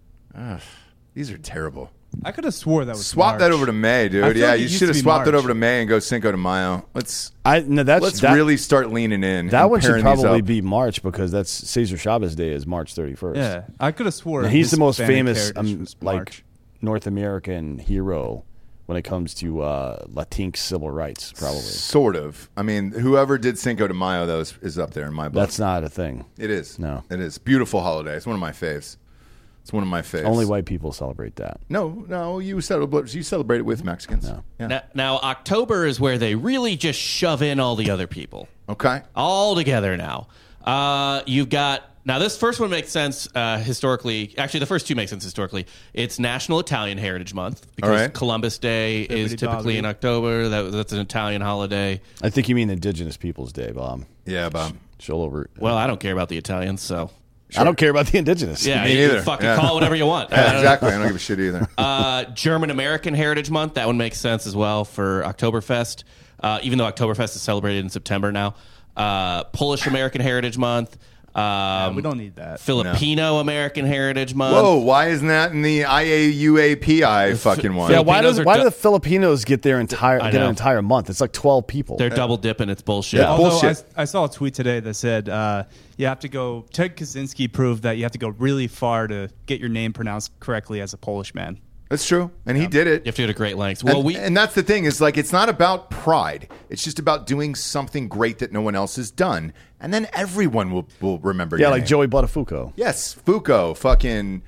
These are terrible. I could have swore that was Swap that March. over to May, I dude. feel Yeah, like it you used should to have be swapped it March. over to May and go Cinco de Mayo. Let's I no, that's let's that, really start leaning in. that and one should pairing these probably up. be March because that's Cesar Chavez Day is March thirty-first. Yeah, I could have swore he's the most Hispanic famous heritage um, was like March. North American hero when it comes to uh, Latinx civil rights. Probably Sort of. I mean, whoever did Cinco de Mayo, though, is, is up there in my book. that's not a thing. It is. No. It is. Beautiful holiday. It's one of my faves. It's one of my faves. Only white people celebrate that. No, no, you celebrate. You celebrate it with Mexicans. No. Yeah. Now, now, October is where they really just shove in all the other people. Okay. All together now. Uh, you've got now this first one makes sense uh, historically. Actually, the first two make sense historically. It's National Italian Heritage Month because All right. Columbus Day is Bibbidi typically bobbidi. in October. That, that's an Italian holiday. I think you mean Indigenous Peoples Day, Bob. Yeah, Bob. Show over. Well, I don't care about the Italians, so I don't care about the Indigenous. yeah, Me you can neither. fucking Yeah. call it whatever you want. Yeah, exactly. I don't give a shit either. Uh, German American Heritage Month. That one makes sense as well for Oktoberfest, uh, even though Oktoberfest is celebrated in September now. Uh, Polish American Heritage Month. Um, Yeah, we don't need that. Filipino American Heritage Month. Whoa, why isn't that in the I A U A P I fucking one? Yeah, why Filipinos does are why du- do the Filipinos get their entire I get an know. entire month? It's like twelve people. They're double dipping. It's bullshit. Yeah. Although bullshit. I, I saw a tweet today that said uh, you have to go. Ted Kaczynski proved that you have to go really far to get your name pronounced correctly as a Polish man. That's true. And he did it. You have to go to great lengths. Well, and, we and that's the thing is like it's not about pride. It's just about doing something great that no one else has done, and then everyone will will remember. yeah, your like name. Joey Buttafuoco. Yes, Foucault, fucking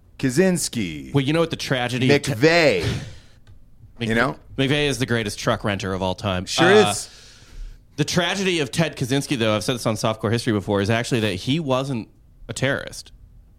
Kaczynski, well, you know what the tragedy? of Ted- McVeigh. Mc- you know? McVeigh is the greatest truck renter of all time. Sure Uh, is. The tragedy of Ted Kaczynski, though, I've said this on Softcore History before, is actually that he wasn't a terrorist.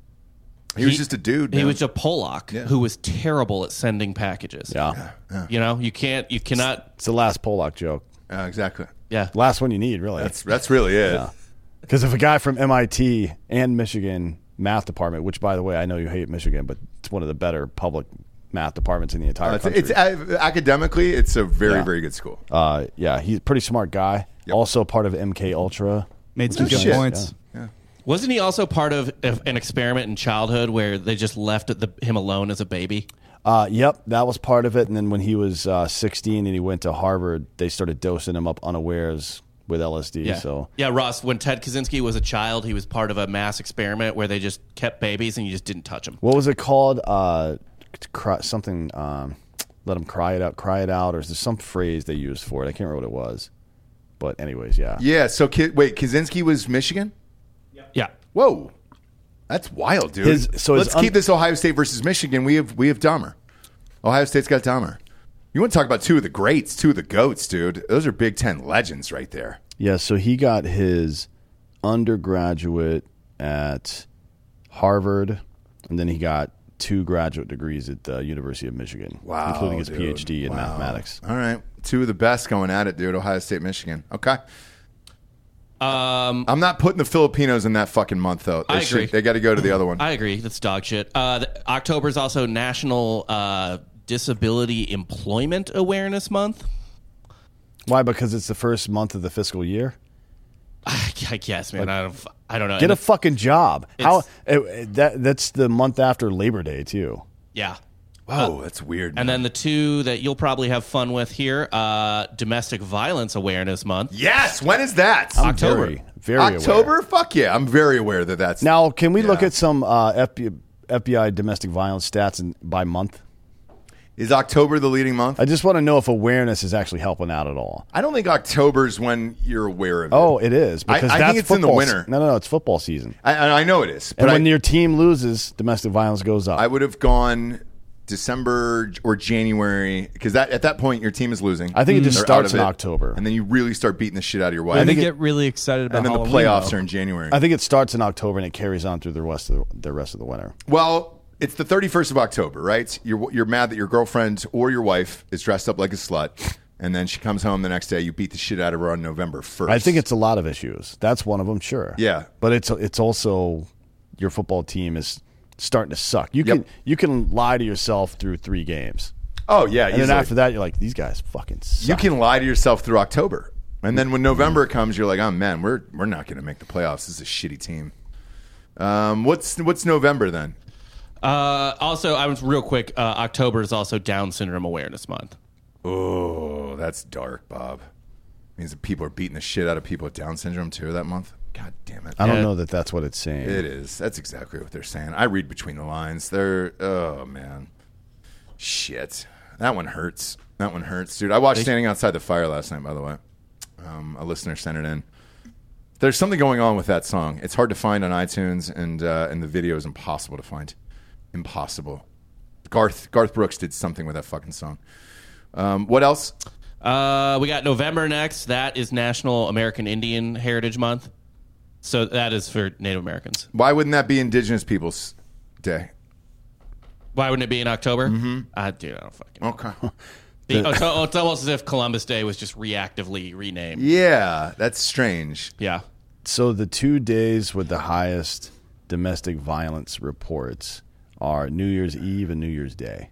He was just a dude. He man. was a Polak Yeah. who was terrible at sending packages. Yeah, You know, you can't, you cannot. it's the last Polak joke. Uh, exactly. Yeah. Last one you need, really. That's that's really it. Yeah. Because if a guy from M I T and Michigan math department, which by the way I know you hate Michigan, but it's one of the better public math departments in the entire Uh, it's, country. it's uh, academically, it's a very Yeah. very good school. uh, yeah, he's a pretty smart guy. Yep. Also part of M K Ultra. Made some Which is good nice, points. Wasn't he also part of of an experiment in childhood where they just left the, him alone as a baby? Uh, yep, that was part of it. And then when he was uh, sixteen and he went to Harvard, they started dosing him up unawares with L S D. Yeah. So Yeah, Ross, when Ted Kaczynski was a child, he was part of a mass experiment where they just kept babies and you just didn't touch them. what was it called? Uh, cry, something. Um, let him cry it out. Cry it out. Or is there some phrase they used for it? I can't remember what it was. But anyways, yeah. Yeah. So Ki- wait, Kaczynski was Michigan. Yeah. Whoa, that's wild, dude. His- so his let's un- keep this Ohio State versus Michigan. We have we have Dahmer. Ohio State's got Dahmer. You want to talk about two of the greats, two of the GOATs, dude. Those are Big Ten legends right there. Yeah, so he got his undergraduate at Harvard, and then he got two graduate degrees at the University of Michigan, Wow, including his dude. P H D in Wow. mathematics. All right. Two of the best going at it, dude. Ohio State, Michigan. Okay. Um, I'm not putting the Filipinos in that fucking month, though. They I agree. They got to go to the other one. I agree. That's dog shit. Uh, the, October is also National uh, Disability Employment Awareness Month. Why? Because it's the first month of the fiscal year? I guess, man. I don't. I don't know. Get And a fucking job. How? It's- eh, that That's the month after Labor Day, too. yeah. Whoa, that's weird. And man. then the two that you'll probably have fun with here: uh, Domestic Violence Awareness Month. Yes. When is that? I'm October. Very, very aware. October? Fuck yeah. I'm very aware that that's. Now, can we look Yeah. at some uh, F B I, F B I domestic violence stats in, by month? Is October the leading month? I just want to know if awareness is actually helping out at all. I don't think October's when you're aware of it. Oh, it is. I- Because I that's think it's in the football winter. se- No, no, no. It's football season. I, I know it is. But And when I, your team loses, domestic violence goes up. I would have gone December or January because that at that point your team is losing. I think it just They're starts out of in it, October. and then you really start beating the shit out of your wife. I think think it- get really excited about and then the Halloween, playoffs though. are in January. I think it starts in October and it carries on through the rest of the, the rest of the winter. Well, it's the thirty-first of October, right? You're you're mad that your girlfriend or your wife is dressed up like a slut, and then she comes home the next day. You beat the shit out of her on November first. I think it's a lot of issues. That's one of them, sure. Yeah. But it's it's also your football team is starting to suck. You Yep. can you can lie to yourself through three games. Oh yeah, And then easily. after that you're like, these guys fucking suck. you can lie to yourself through October, and then when November comes, you're like, oh man, we're we're not going to make the playoffs. This is a shitty team. Um, what's what's November then? Uh, also, I was real quick. Uh, October is also Down Syndrome Awareness Month. Oh, that's dark, Bob. Means that people are beating the shit out of people with Down syndrome too that month. God damn it. I don't Yeah. know that that's what it's saying. It is. That's exactly what they're saying. I read between the lines. They're oh man, shit. That one hurts. That one hurts, dude. I watched Standing Outside the Fire last night. By the way, um, a listener sent it in. There's something going on with that song. It's hard to find on iTunes, and uh, and the video is impossible to find. Impossible. Garth Garth Brooks did something with that fucking song. Um, what else? Uh, we got November next. That is National American Indian Heritage Month. So that is for Native Americans. Why wouldn't that be Indigenous Peoples Day? Why wouldn't it be in October? Mm-hmm. I dude, I don't fucking know. Okay. The- oh, so- oh, it's almost as if Columbus Day was just reactively renamed. Yeah, that's strange. Yeah. So the two days with the highest domestic violence reports are New Year's Eve and New Year's Day.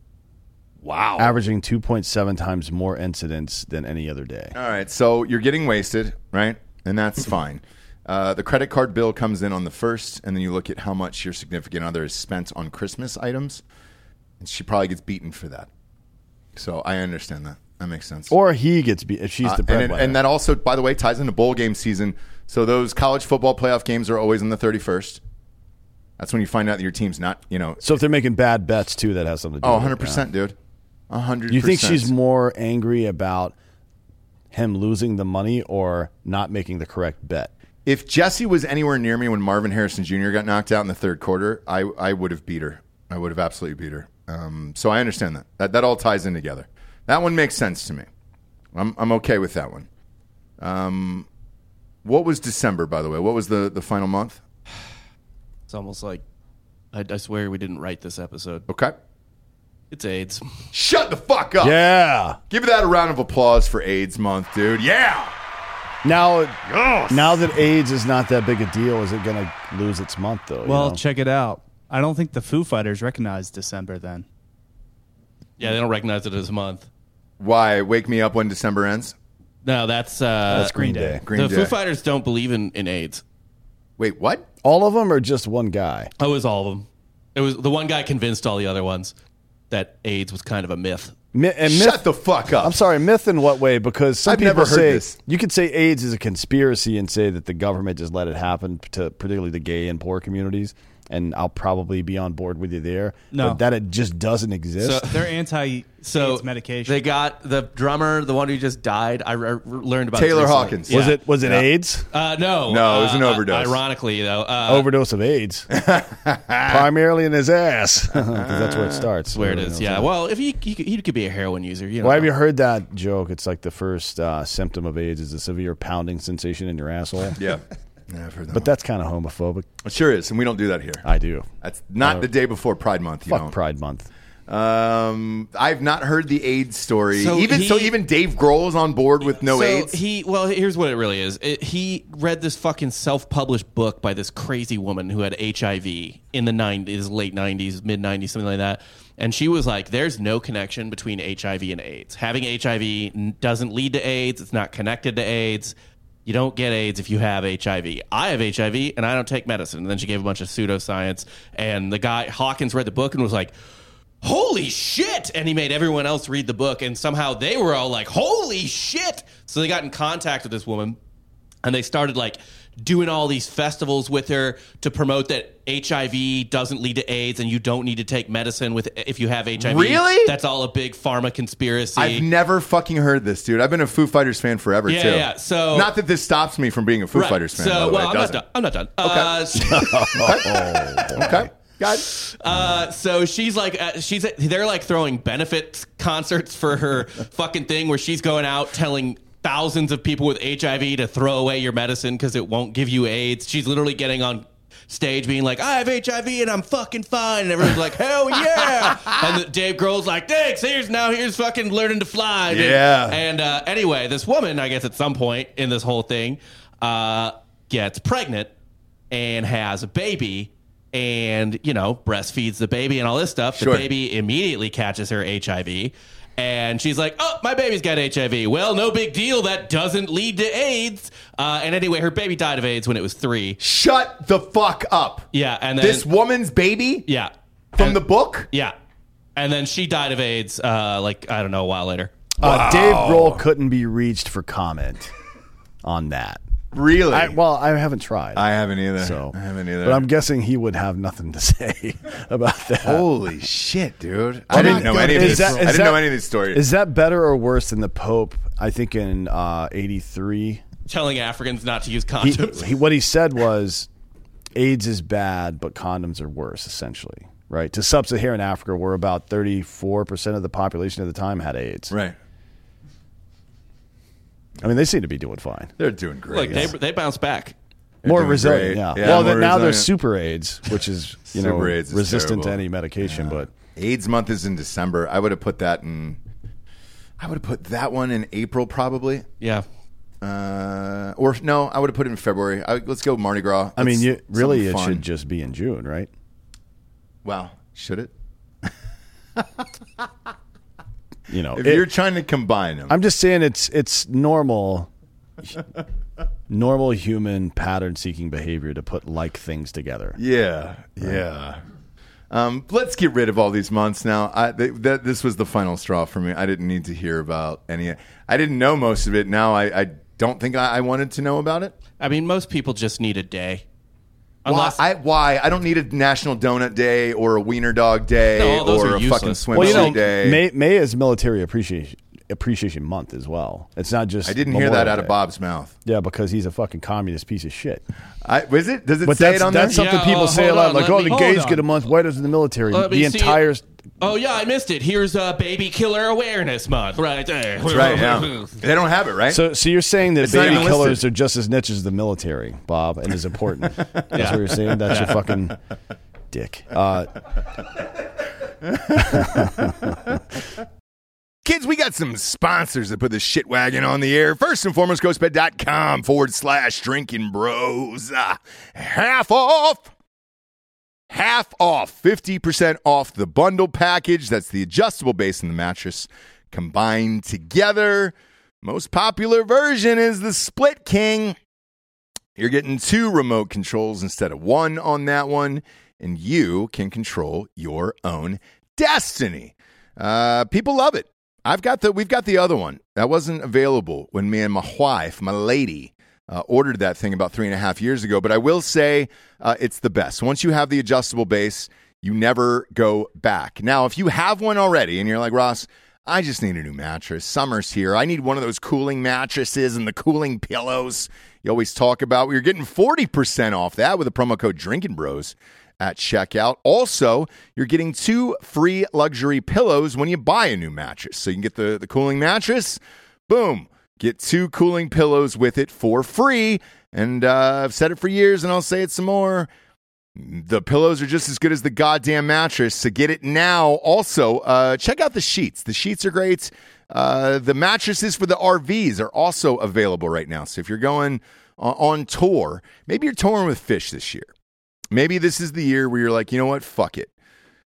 Wow. Averaging two point seven times more incidents than any other day. All right, so you're getting wasted, right? And that's fine. Uh, the credit card bill comes in on the first, and then you look at how much your significant other has spent on Christmas items, and she probably gets beaten for that. So I understand that. That makes sense. Or he gets beat if she's Uh, the and, breadwinner. it- and that also, by the way, ties into bowl game season. So those college football playoff games are always on the thirty-first. That's when you find out that your team's not, you know. So if they're making bad bets too, that has something to do Oh, with it. one hundred percent, dude. one hundred percent. You think she's more angry about him losing the money or not making the correct bet? If Jesse was anywhere near me when Marvin Harrison Junior got knocked out in the third quarter, I, I would have beat her. I would have absolutely beat her. Um, so I understand that. that. That all ties in together. That one makes sense to me. I'm I'm okay with that one. Um, what was December, by the way? What was the, the final month? It's almost like I, I swear we didn't write this episode. Okay. It's AIDS. Shut the fuck up. Yeah. Give that a round of applause for AIDS month, dude. Yeah. Now, now that AIDS is not that big a deal, is it going to lose its month though? you Well, know? check it out. I don't think the Foo Fighters recognize December then. Yeah, they don't recognize it as a month. Why? Wake me up when December ends? No, that's uh, That's Green Day. Green the Day. Foo Fighters don't believe in, in AIDS. Wait, what? All of them or just one guy? Oh, it was all of them. It was the one guy convinced all the other ones that AIDS was kind of a myth. Mi- and Shut myth, the fuck up. I'm sorry, myth in what way? Because some I've people never heard say this. you could say AIDS is a conspiracy and say that the government just let it happen to particularly the gay and poor communities, and I'll probably be on board with you there. No. But that it just doesn't exist. So- They're anti So AIDS medication. They got the drummer, the one who just died. I re- learned about Taylor this recently. Hawkins. was Yeah. it was it AIDS? Uh, no, No, it was an Uh, overdose. Ironically, though, uh, Overdose of AIDS, primarily in his ass, because that's where it starts. where it Everyone is. knows Yeah. that. Well, if he, he could- he could be a heroin user, you know. Well, have you heard that joke? It's like the first uh, symptom of AIDS is a severe pounding sensation in your asshole. Yeah. Yeah, I've heard that. But that's kind of homophobic. It sure is, and we don't do that here. I do. That's not the day before Pride Month. You Fuck don't. Pride Month. Um, I've not heard the AIDS story. So even he- so, even Dave Grohl is on board with no so AIDS. He well, here's what it really is. It, he read this fucking self-published book by this crazy woman who had H I V in the nineties, late nineties, mid nineties, something like that. And she was like, "There's no connection between H I V and AIDS. Having H I V n- doesn't lead to AIDS. It's not connected to AIDS. You don't get AIDS if you have H I V. I have H I V and I don't take medicine." And then she gave a bunch of pseudoscience. And the guy Hawkins read the book and was like, "Holy shit!" And he made everyone else read the book, and somehow they were all like, "Holy shit!" So they got in contact with this woman, and they started like doing all these festivals with her to promote that H I V doesn't lead to AIDS, and you don't need to take medicine with if you have H I V. Really? That's all a big pharma conspiracy. I've never fucking heard this, dude. I've been a Foo Fighters fan forever, Yeah, too. yeah, so- not that this stops me from being a Foo Right. Fighters fan. So, by the way. well, It I'm not doesn't. done. I'm not done. Uh, so- Okay, got it. Uh, so she's like, uh, she's they're like throwing benefit concerts for her fucking thing where she's going out telling thousands of people with H I V to throw away your medicine because it won't give you AIDS. She's literally getting on stage being like, "I have H I V and I'm fucking fine," and everyone's like, "Hell yeah!" And the, Dave Grohl's like, "Thanks. Here's now here's fucking learning to fly." Yeah. And uh, anyway, this woman, I guess at some point in this whole thing, uh, gets pregnant and has a baby. And, you know, breastfeeds the baby and all this stuff. Sure. The baby immediately catches her H I V. And she's like, "Oh, my baby's got H I V. Well, no big deal. That doesn't lead to AIDS." Uh, and anyway, her baby died of AIDS when it was three. Shut the fuck up. Yeah. And then, This woman's baby yeah. from And- the book? Yeah. And then she died of AIDS, uh, like, I don't know, a while later. Uh, Dave Grohl couldn't be reached for comment on that. Really? I, well, I haven't tried. I haven't either. So I haven't either. But I'm guessing he would have nothing to say about that. Holy shit, dude. I didn't know any of Is this. that- I is didn't that- know any of these stories. Is that better or worse than the Pope? I think in uh, eighty-three, Telling Africans not to use he, condoms. he, what he said was AIDS is bad, but condoms are worse, essentially. Right? To sub-Saharan Africa, where about thirty-four percent of the population at the time had AIDS. Right. I mean, they seem to be doing fine. They're doing great. Look, they, they bounced back. They're More doing resilient, great. yeah. Yeah, well, more then now there's resilient. super AIDS, which is you know Super AIDS is resistant to terrible. any medication, but AIDS month is in December. I would have put that in. I would have put that one in April, probably. Yeah. Uh, or no, I would have put it in February. I, let's go Mardi Gras. I mean, Let's- you, really, it something fun. should just be in June, right? Well, should it? You know, If it- you're trying to combine them, I'm just saying it's it's normal, normal human pattern-seeking behavior to put like things together. yeah, yeah. Um, let's get rid of all these months now. I, th- that this was the final straw for me. I didn't need to hear about any. I didn't know most of it. Now I, I don't think I, I wanted to know about it. I mean, most people just need a day. Why? Unless, I, why? I don't need a National Donut Day or a Wiener Dog Day No, those or are a useless. fucking swimsuit Well, you know, day. May May is Military Appreciation Appreciation Month as well. It's not just. I didn't hear that Memorial out of Day. Bob's mouth. Yeah, because he's a fucking communist piece of shit. I, was it? Does it But say that's it on that's there? something Yeah, people oh, say a hold lot. on, Like, let oh, me- the hold gays on. get a month. Why doesn't the military? Let me The see entire. it. Oh, yeah, I missed it. Here's uh, Baby Killer Awareness Month right there. That's right. Yeah. They don't have it, right? So, so you're saying that It's not baby even killers listed. are just as niche as the military, Bob, and is important. That's what you're saying. That's your fucking dick. Uh, Kids, we got some sponsors that put the shit wagon on the air. First and foremost, ghostbed.com forward slash drinking bros. Uh, half off. Half off. fifty percent off the bundle package. That's the adjustable base and the mattress combined together. Most popular version is the Split King. You're getting two remote controls instead of one on that one, and you can control your own destiny. Uh, people love it. I've got the we've got the other one that wasn't available when me and my wife, my lady, Uh, ordered that thing about three and a half years ago, but I will say uh, it's the best. Once you have the adjustable base, you never go back. Now, if you have one already and you're like, Ross, I just need a new mattress. Summer's here. I need one of those cooling mattresses and the cooling pillows you always talk about. You're getting forty percent off that with the promo code Drinking Bros at checkout. Also, you're getting two free luxury pillows when you buy a new mattress. So you can get the, the cooling mattress, boom. Get two cooling pillows with it for free. And uh, I've said it for years, and I'll say it some more. The pillows are just as good as the goddamn mattress, so get it now. Also, uh, check out the sheets. The sheets are great. Uh, the mattresses for the R Vs are also available right now. So if you're going uh, on tour, maybe you're touring with Fish this year. Maybe this is the year where you're like, you know what? Fuck it.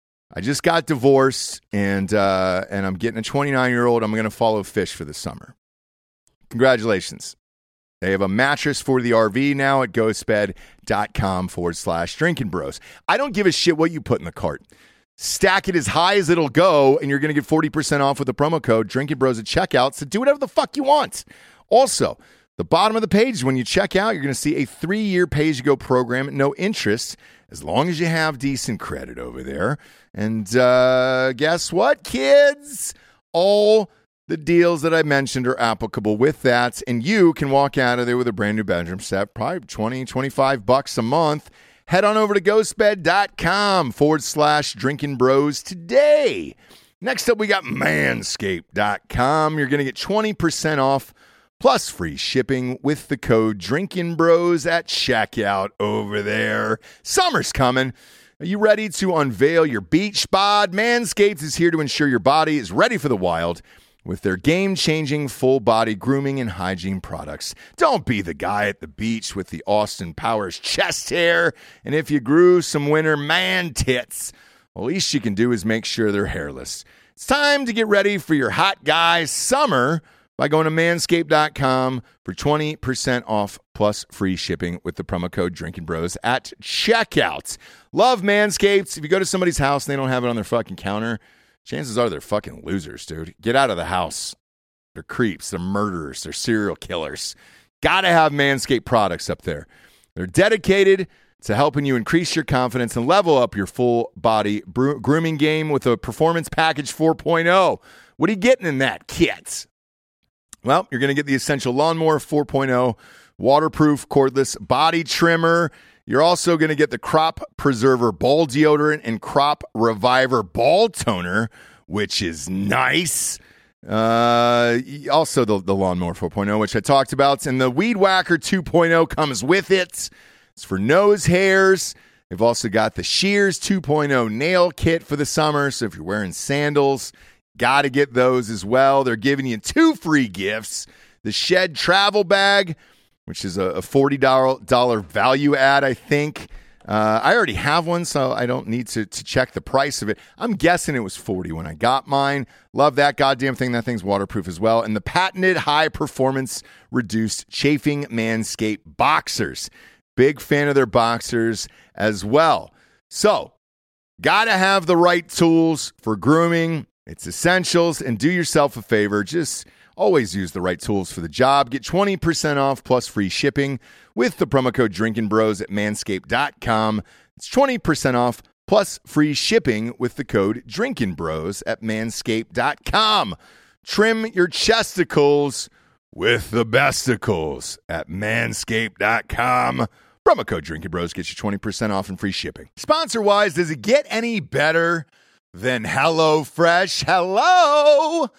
I just got divorced, and uh, and I'm getting a twenty-nine-year-old. I'm going to follow Fish for the summer. Congratulations. They have a mattress for the R V now at ghostbed.com forward slash drinking bros. I don't give a shit what you put in the cart. Stack it as high as it'll go, and you're going to get forty percent off with the promo code Drinking Bros at checkout. So do whatever the fuck you want. Also, the bottom of the page, when you check out, you're going to see a three-year pay-as-you-go program at no interest, as long as you have decent credit over there. And uh, guess what, kids? All the deals that I mentioned are applicable with that, and you can walk out of there with a brand new bedroom set, probably twenty, twenty-five bucks a month. Head on over to ghostbed.com forward slash drinking bros today. Next up, we got manscaped dot com. You're going to get twenty percent off plus free shipping with the code drinking bros at checkout over there. Summer's coming. Are you ready to unveil your beach bod? Manscaped is here to ensure your body is ready for the wild with their game-changing full-body grooming and hygiene products. Don't be the guy at the beach with the Austin Powers chest hair, and if you grew some winter man tits, well, least you can do is make sure they're hairless. It's time to get ready for your hot guy summer by going to manscaped dot com for twenty percent off plus free shipping with the promo code Drinking Bros at checkout. Love Manscaped. If you go to somebody's house and they don't have it on their fucking counter, chances are they're fucking losers, dude. Get out of the house. They're creeps. They're murderers. They're serial killers. Gotta have Manscaped products up there. They're dedicated to helping you increase your confidence and level up your full body bro- grooming game with a Performance Package four point oh. What are you getting in that kit? Well, you're going to get the Essential Lawnmower four point oh, waterproof cordless body trimmer. You're also going to get the Crop Preserver Ball Deodorant and Crop Reviver Ball Toner, which is nice. Uh, also, the, the Lawnmower four point oh, which I talked about. And the Weed Whacker two point oh comes with it. It's for nose hairs. They've also got the Shears two point oh nail kit for the summer. So if you're wearing sandals, got to get those as well. They're giving you two free gifts. The Shed Travel Bag, which is a forty dollars value add, I think. Uh, I already have one, so I don't need to, to check the price of it. I'm guessing it was forty dollars when I got mine. Love that goddamn thing. That thing's waterproof as well. And the patented high-performance reduced chafing Manscaped boxers. Big fan of their boxers as well. So, got to have the right tools for grooming. It's essentials. And do yourself a favor. Just always use the right tools for the job. Get twenty percent off plus free shipping with the promo code Drinking Bros at manscaped dot com. It's twenty percent off plus free shipping with the code Drinking Bros at manscaped dot com. Trim your chesticles with the besticles at manscaped dot com. Promo code Drinking Bros gets you twenty percent off and free shipping. Sponsor-wise, does it get any better than HelloFresh? Hello?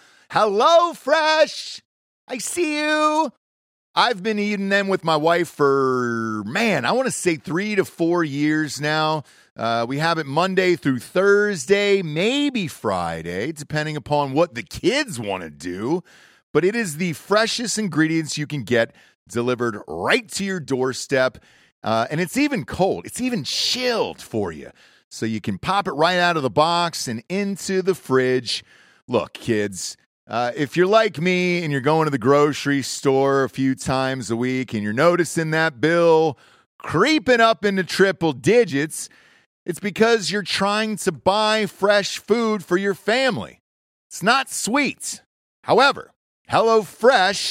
HelloFresh. I see you. I've been eating them with my wife for, man, I want to say three to four years now. Uh, we have it Monday through Thursday, maybe Friday, depending upon what the kids want to do. But it is the freshest ingredients you can get delivered right to your doorstep. Uh, and it's even cold. It's even chilled for you. So you can pop it right out of the box and into the fridge. Look, kids, uh, if you're like me and you're going to the grocery store a few times a week and you're noticing that bill creeping up into triple digits, it's because you're trying to buy fresh food for your family. It's not sweet. However, HelloFresh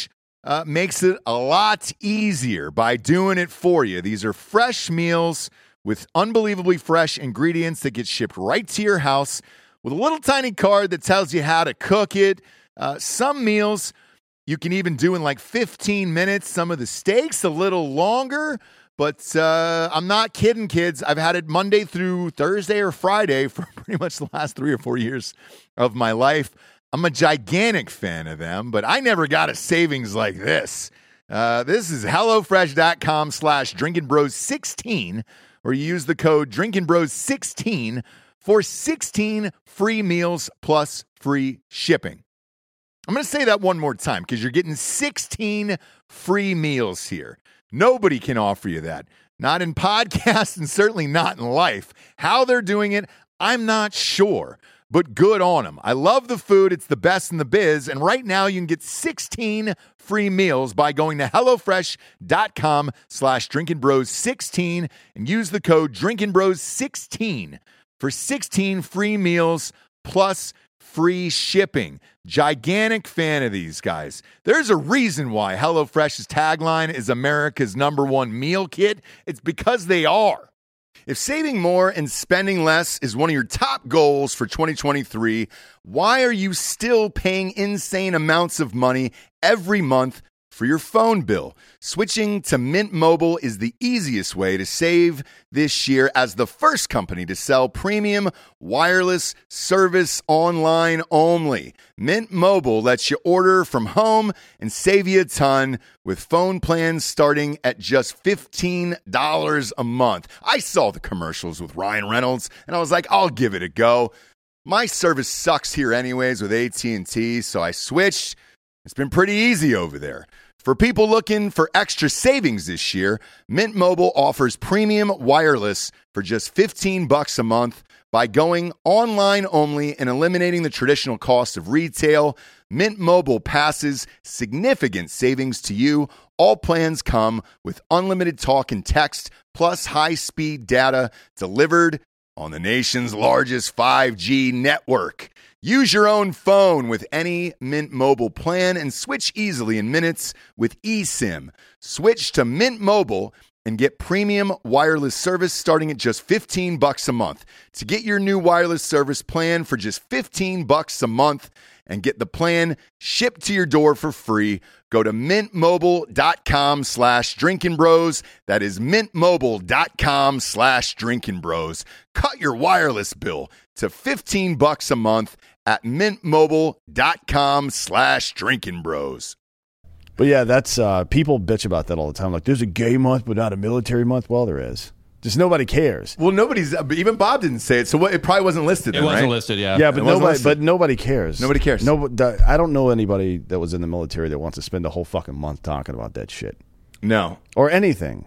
uh, makes it a lot easier by doing it for you. These are fresh meals with unbelievably fresh ingredients that get shipped right to your house with a little tiny card that tells you how to cook it. Uh, some meals you can even do in like fifteen minutes. Some of the steaks a little longer. But uh, I'm not kidding, kids. I've had it Monday through Thursday or Friday for pretty much the last three or four years of my life. I'm a gigantic fan of them, but I never got a savings like this. Uh, this is HelloFresh.com slash Drinking Bros sixteen, or you use the code Drinking Bros sixteen for sixteen free meals plus free shipping. I'm going to say that one more time because you're getting sixteen free meals here. Nobody can offer you that. Not in podcasts and certainly not in life. How they're doing it, I'm not sure, but good on them. I love the food. It's the best in the biz. And right now you can get sixteen free meals by going to HelloFresh.com slash Drinking Bros 16 and use the code Drinking Bros sixteen for sixteen free meals plus free shipping. Gigantic fan of these guys. There's a reason why HelloFresh's tagline is America's number one meal kit. It's because they are. If saving more and spending less is one of your top goals for twenty twenty-three, why are you still paying insane amounts of money every month for your phone bill? Switching to Mint Mobile is the easiest way to save this year as the first company to sell premium wireless service online only. Mint Mobile lets you order from home and save you a ton with phone plans starting at just fifteen dollars a month. I saw the commercials with Ryan Reynolds and I was like, I'll give it a go. My service sucks here anyways with A T and T, so I switched. It's been pretty easy over there. For people looking for extra savings this year, Mint Mobile offers premium wireless for just fifteen bucks a month by going online only and eliminating the traditional cost of retail. Mint Mobile passes significant savings to you. All plans come with unlimited talk and text plus high-speed data delivered on the nation's largest five G network. Use your own phone with any Mint Mobile plan and switch easily in minutes with eSIM. Switch to Mint Mobile and get premium wireless service starting at just fifteen bucks a month. To get your new wireless service plan for just fifteen bucks a month and get the plan shipped to your door for free, go to mintmobile.com slash drinking bros. That is mintmobile.com slash drinking bros. Cut your wireless bill to fifteen bucks a month at mintmobile.com slash drinking bros. But yeah, that's uh, people bitch about that all the time. Like, there's a gay month, but not a military month. Well, there is. Just nobody cares. Well, nobody's even Bob didn't say it, so what, it probably wasn't listed. It then, wasn't right? listed, yeah. Yeah, but It wasn't nobody. listed. But nobody cares. Nobody cares. No, I don't know anybody that was in the military that wants to spend a whole fucking month talking about that shit No. or anything.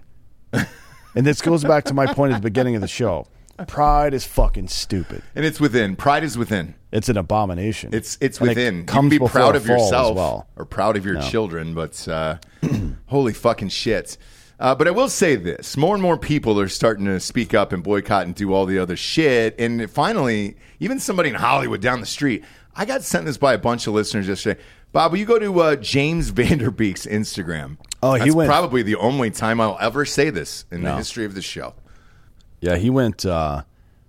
And this goes back to my point at the beginning of the show. Pride is fucking stupid. And it's within. Pride is within. It's an abomination. It's it's And it within. comes you can be before proud a of fall as yourself well. or proud of your No. children, but uh, holy fucking shit. Uh, but I will say this. More and more people are starting to speak up and boycott and do all the other shit. And finally, even somebody in Hollywood down the street, I got sent this by a bunch of listeners yesterday. Bob, will you go to uh, James Vanderbeek's Instagram? Oh, he That's went- probably the only time I'll ever say this in the No. history of the show. Yeah, he went. Uh,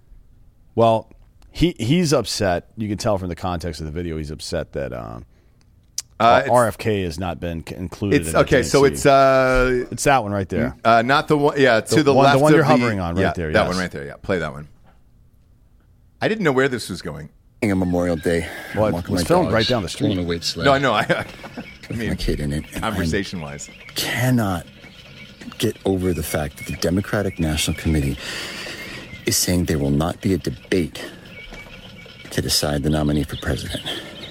well, he he's upset. You can tell from the context of the video. He's upset that uh, Uh, it's- R F K has not been c- included. It's in the okay. So D N C. it's uh, it's that one right there. uh, not the one. Yeah, to The the, one- the left. one of you're hovering on right yeah, there, That yes. one right there. Yeah, play that one. I didn't know where this was going. A Memorial Day. Well, I'm it walking was my filmed dogs, right down the street. pulling a weight sled. No, I know. I, I with mean, my kid in it. and I conversation wise. cannot get over the fact that the Democratic National Committee is saying there will not be a debate to decide the nominee for president.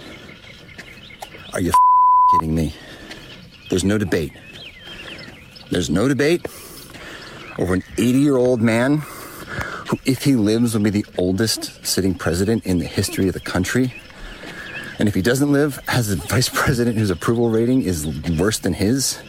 Are you f- kidding me? There's no debate. There's no debate over an eighty-year-old man who, if he lives, will be the oldest sitting president in the history of the country. And if he doesn't live, has a vice president whose approval rating is worse than his.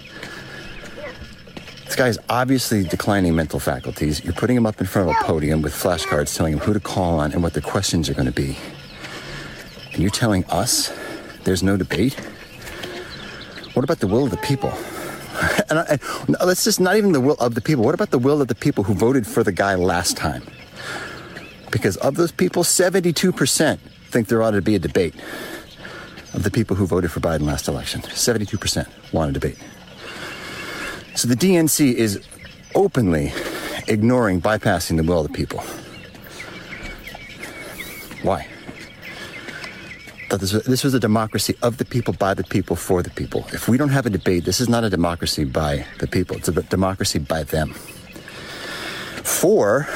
This guy is obviously declining mental faculties. You're putting him up in front of a podium with flashcards telling him who to call on and what the questions are going to be. And you're telling us there's no debate? What about the will of the people? And I, and let's just not even the will of the people. What about the will of the people who voted for the guy last time? Because of those people, seventy-two percent think there ought to be a debate. Of the people who voted for Biden last election, seventy-two percent want a debate. So the D N C is openly ignoring, bypassing the will of the people. Why? That this was, this was a democracy of the people, by the people, for the people. If we don't have a debate, this is not a democracy by the people. It's a democracy by them. For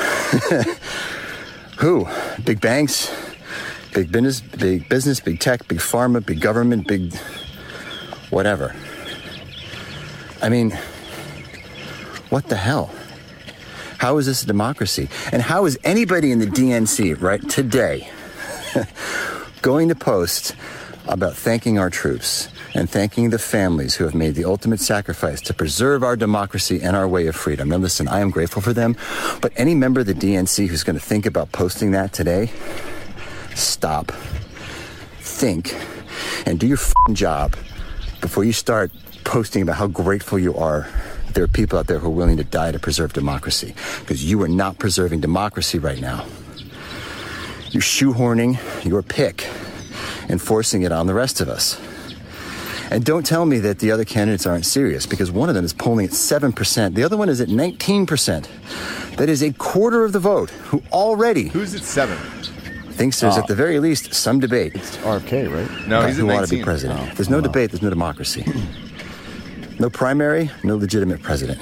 who? Big banks, big business, big business, big tech, big pharma, big government, big whatever. I mean, what the hell? How is this a democracy? And how is anybody in the D N C right today going to post about thanking our troops and thanking the families who have made the ultimate sacrifice to preserve our democracy and our way of freedom? Now listen, I am grateful for them, but any member of the D N C who's going to think about posting that today, stop, think, and do your f***ing job before you start posting about how grateful you are. There are people out there who are willing to die to preserve democracy, because you are not preserving democracy right now. You're shoehorning your pick and forcing it on the rest of us. And don't tell me that the other candidates aren't serious, because one of them is polling at seven percent. The other one is at nineteen percent. That is a quarter of the vote who already... Who's at seven? Thinks there's Uh, at the very least some debate. It's R F K, right? No, about he's who at want to be nineteen. president. Oh, If there's no oh, wow. debate, there's no democracy. No primary, no legitimate president.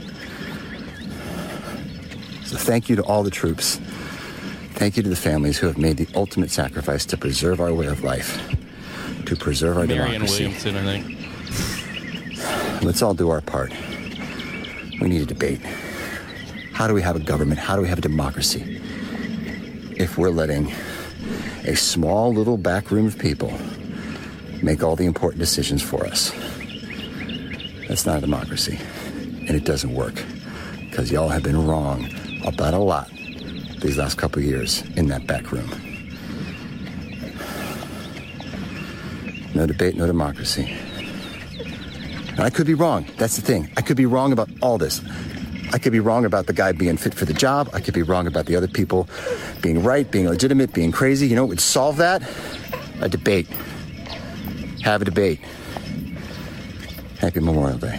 So thank you to all the troops. Thank you to the families who have made the ultimate sacrifice to preserve our way of life, to preserve our Marianne democracy. Williamson, I think. Let's all do our part. We need a debate. How do we have a government? How do we have a democracy if we're letting a small little back room of people make all the important decisions for us? That's not a democracy, and it doesn't work, because y'all have been wrong about a lot these last couple of years in that back room. No debate, no democracy. And I could be wrong. That's the thing. I could be wrong about all this. I could be wrong about the guy being fit for the job. I could be wrong about the other people being right, being legitimate, being crazy. You know what would solve that? A debate. Have a debate. Happy Memorial Day.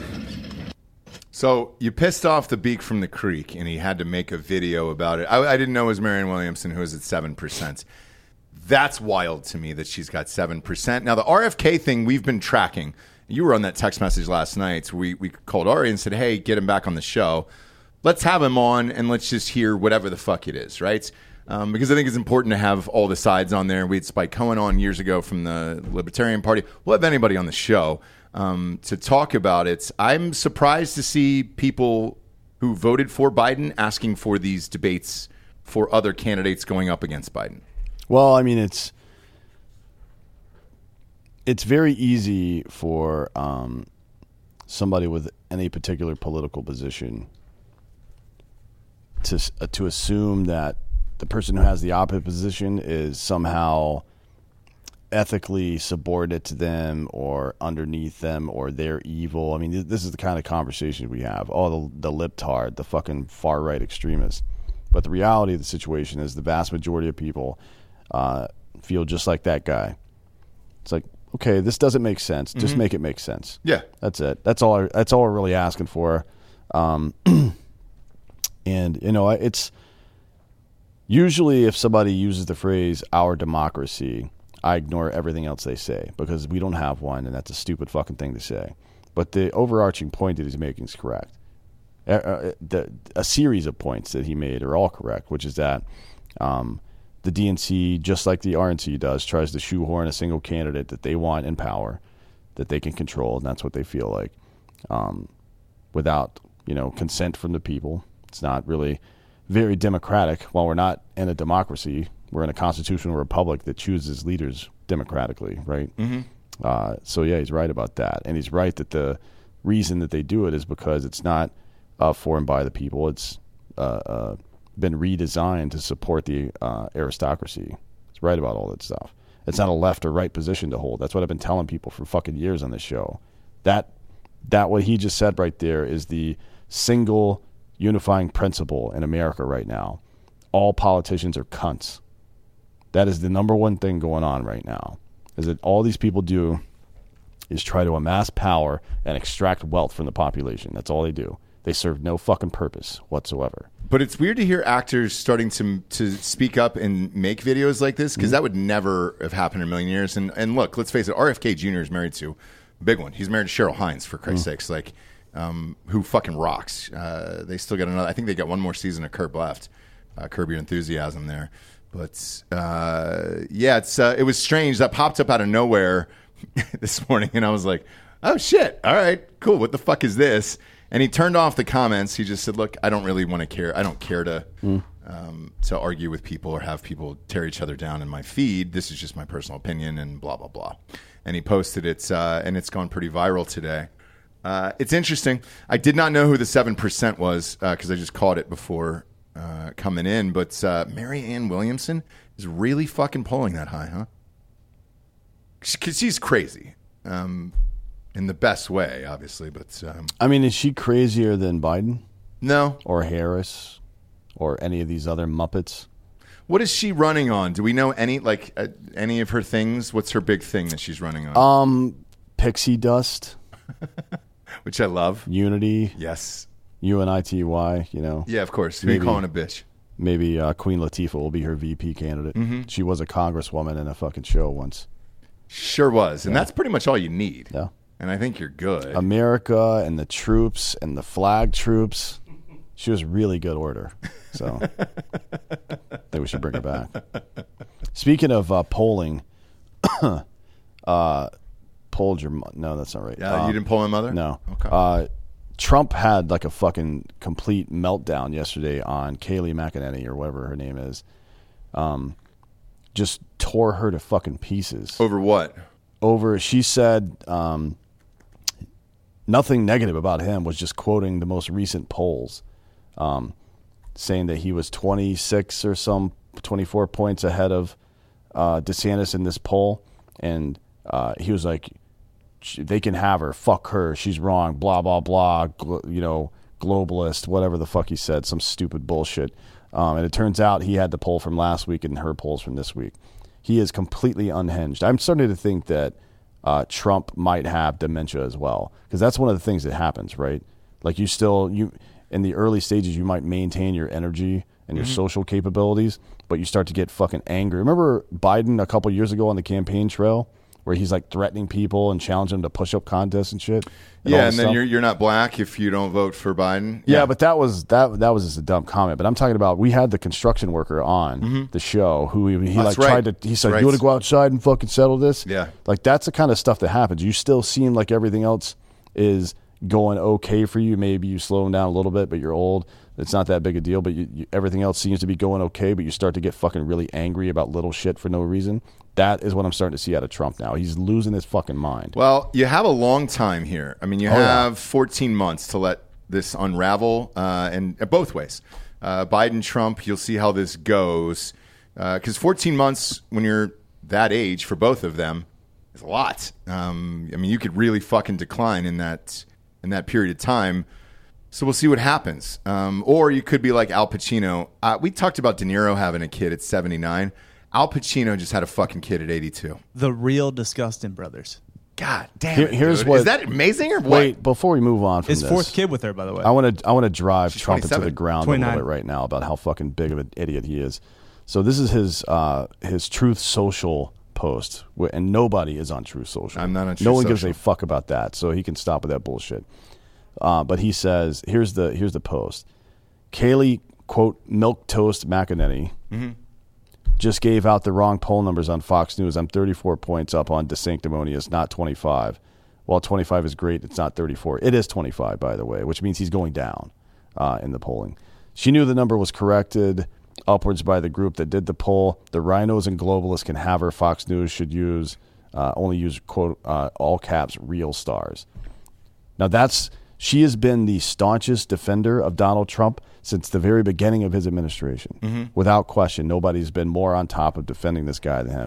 So you pissed off the beak from the creek, and he had to make a video about it. I, I didn't know it was Marianne Williamson who was at seven percent. That's wild to me that she's got seven percent. Now, the R F K thing we've been tracking. You were on that text message last night. We, we called Ari and said, hey, get him back on the show. Let's have him on, and let's just hear whatever the fuck it is, right? Um, because I think it's important to have all the sides on there. We had Spike Cohen on years ago from the Libertarian Party. We'll have anybody on the show um, to talk about it. I'm surprised to see people who voted for Biden asking for these debates for other candidates going up against Biden. Well, I mean, it's it's very easy for um, somebody with any particular political position to uh, to assume that the person who has the opposite position is somehow ethically subordinate to them or underneath them, or they're evil. I mean, th- this is the kind of conversation we have. Oh, the, the libtard, the fucking far-right extremists. But the reality of the situation is the vast majority of people uh, feel just like that guy. It's like, okay, this doesn't make sense. Just Mhm. make it make sense. Yeah. That's it. That's all. I, that's all we're really asking for. Um, and, you know, it's usually if somebody uses the phrase "our democracy," I ignore everything else they say because we don't have one, and that's a stupid fucking thing to say. But the overarching point that he's making is correct. Uh, uh, the, a series of points that he made are all correct, which is that um, the D N C, just like the R N C does, tries to shoehorn a single candidate that they want in power, that they can control, and that's what they feel like, um, without you know consent from the people. It's not really very democratic. While we're not in a democracy, we're in a constitutional republic that chooses leaders democratically, right? Mm-hmm. Uh, so yeah, he's right about that, and he's right that the reason that they do it is because it's not uh, for and by the people. It's uh, uh, been redesigned to support the uh, aristocracy. He's right about all that stuff. It's not a left or right position to hold. That's what I've been telling people for fucking years on this show. That that what he just said right there is the single unifying principle in America right now. All politicians are cunts. That is the number one thing going on right now. Is that all these people do is try to amass power and extract wealth from the population. That's all they do. They serve no fucking purpose whatsoever. But it's weird to hear actors starting to to speak up and make videos like this, because mm-hmm. that would never have happened in a million years. And and look, let's face it, R F K Junior is married to a big one. He's married to Cheryl Hines, for Christ's mm-hmm. sakes, like um, who fucking rocks. Uh, they still got another. I think they got one more season of Curb left. Uh, Curb Your Enthusiasm there. But uh, yeah, it's uh, it was strange. That popped up out of nowhere this morning, and I was like, oh shit, all right, cool. What the fuck is this? And he turned off the comments. He just said, look, I don't really want to care. I don't care to mm. um, to argue with people or have people tear each other down in my feed. This is just my personal opinion and blah, blah, blah. And he posted it, uh, and it's gone pretty viral today. Uh, it's interesting. I did not know who the seven percent was because uh, I just caught it before uh, coming in. But uh, Marianne Williamson is really fucking pulling that high, huh? Because she's crazy. Um In the best way, obviously, but um, I mean, is she crazier than Biden? No, or Harris, or any of these other Muppets? What is she running on? Do we know any like uh, any of her things? What's her big thing that she's running on? Um, pixie dust, which I love. Unity, yes. U N I T Y. You know, yeah, of course. Who maybe, are you calling a bitch? Maybe uh, Queen Latifah will be her V P candidate. Mm-hmm. She was a congresswoman in a fucking show once. Sure was, and yeah. that's pretty much all you need. Yeah. And I think you're good. America and the troops and the flag troops. She was really good order. So I think we should bring her back. Speaking of uh, polling, uh, polled your mother. No, that's not right. Yeah, uh, um, you didn't poll my mother? No. Okay. Uh, Trump had like a fucking complete meltdown yesterday on Kayleigh McEnany or whatever her name is. Um, just tore her to fucking pieces. Over what? Over, she said... Um, nothing negative about him, was just quoting the most recent polls, um, saying that he was twenty-six or some twenty-four points ahead of uh, DeSantis in this poll. And uh, he was like, they can have her, fuck her, she's wrong, blah, blah, blah, glo- you know, globalist, whatever the fuck he said, some stupid bullshit. Um, and it turns out he had the poll from last week and her polls from this week. He is completely unhinged. I'm starting to think that Uh, Trump might have dementia as well, because that's one of the things that happens, right? Like you still, you in the early stages, you might maintain your energy and your mm-hmm. social capabilities, but you start to get fucking angry. Remember Biden a couple years ago on the campaign trail, where he's like threatening people and challenging them to push-up contests and shit. And yeah, and then stuff? you're you're not black if you don't vote for Biden. Yeah, yeah, but that was that that was just a dumb comment. But I'm talking about, we had the construction worker on mm-hmm. the show who he, he like right. tried to. He said, right. "You want to go outside and fucking settle this?" Yeah, like that's the kind of stuff that happens. You still seem like everything else is going okay for you. Maybe you slow down a little bit, but you're old. It's not that big a deal. But you, you, everything else seems to be going okay. But you start to get fucking really angry about little shit for no reason. That is what I'm starting to see out of Trump now. He's losing his fucking mind. Well, you have a long time here. I mean, you oh, have yeah. fourteen months to let this unravel, uh, and uh, both ways. Uh, Biden, Trump, you'll see how this goes. Because uh, fourteen months, when you're that age, for both of them, is a lot. Um, I mean, you could really fucking decline in that in that period of time. So we'll see what happens. Um, or you could be like Al Pacino. Uh, we talked about De Niro having a kid at seventy-nine. Al Pacino just had a fucking kid at eighty-two. The real Disgusting Brothers. God damn Here, it, here's dude. what, Is that amazing or what? Wait, before we move on from His this. fourth kid with her, by the way. I want to I want to drive She's Trump into twenty-seven. the ground twenty-nine. a little bit right now about how fucking big of an idiot he is. So this is his uh, his Truth Social post, and nobody is on Truth Social. I'm not on Truth No one Social. gives a fuck about that, so he can stop with that bullshit. Uh, but he says, here's the here's the post. Kayleigh, quote, milquetoast McEnany, mm-hmm. just gave out the wrong poll numbers on Fox News. I'm thirty-four points up on DeSanctimonious, not twenty-five. While twenty-five is great, it's not thirty-four. It is twenty-five, by the way, which means he's going down uh, in the polling. She knew the number was corrected upwards by the group that did the poll. The rhinos and globalists can have her. Fox News should use uh, only use, quote, uh, all caps, real stars. Now, that's she has been the staunchest defender of Donald Trump since the very beginning of his administration. Mm-hmm. Without question, nobody's been more on top of defending this guy than him.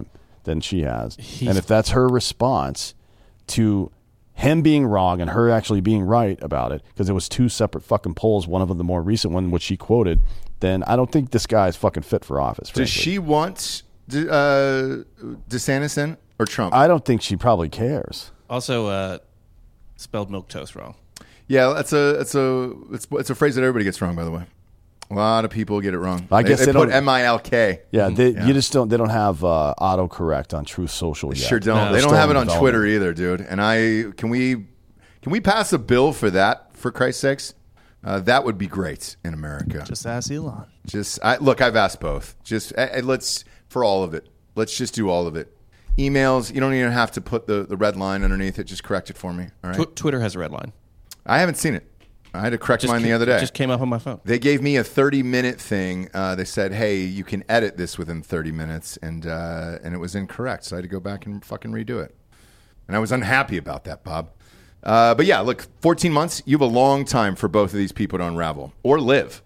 than she has. And if that's her response to him being wrong and her actually being right about it, because it was two separate fucking polls, one of them the more recent one, which she quoted, then I don't think this guy is fucking fit for office. Does frankly. she want De, uh, DeSantis in or Trump? I don't think she probably cares. Also, uh, spelled milquetoast wrong. Yeah, that's a it's a it's it's a phrase that everybody gets wrong. By the way, a lot of people get it wrong. I they, guess they, they put don't- M I L K. Yeah, they, Yeah. you just don't. They don't have uh, autocorrect on Truth Social They yet. sure don't. No. They They're don't still have it in on development. Twitter either, dude. And I can we can we pass a bill for that for Christ's sakes? Uh, that would be great in America. Just, Just ask Elon. just I, look, I've asked both. Just uh, uh, let's for all of it. Let's just do all of it. Emails. You don't even have to put the, the red line underneath it. Just correct it for me. All right. Tw- Twitter has a red line. I haven't seen it. I had to correct Just mine the ca- other day. Just came up on my phone. They gave me a thirty minute thing. Uh, they said, "Hey, you can edit this within thirty minutes," and uh, and it was incorrect. So I had to go back and fucking redo it. And I was unhappy about that, Bob. Uh, but yeah, look, fourteen months. You have a long time for both of these people to unravel or live.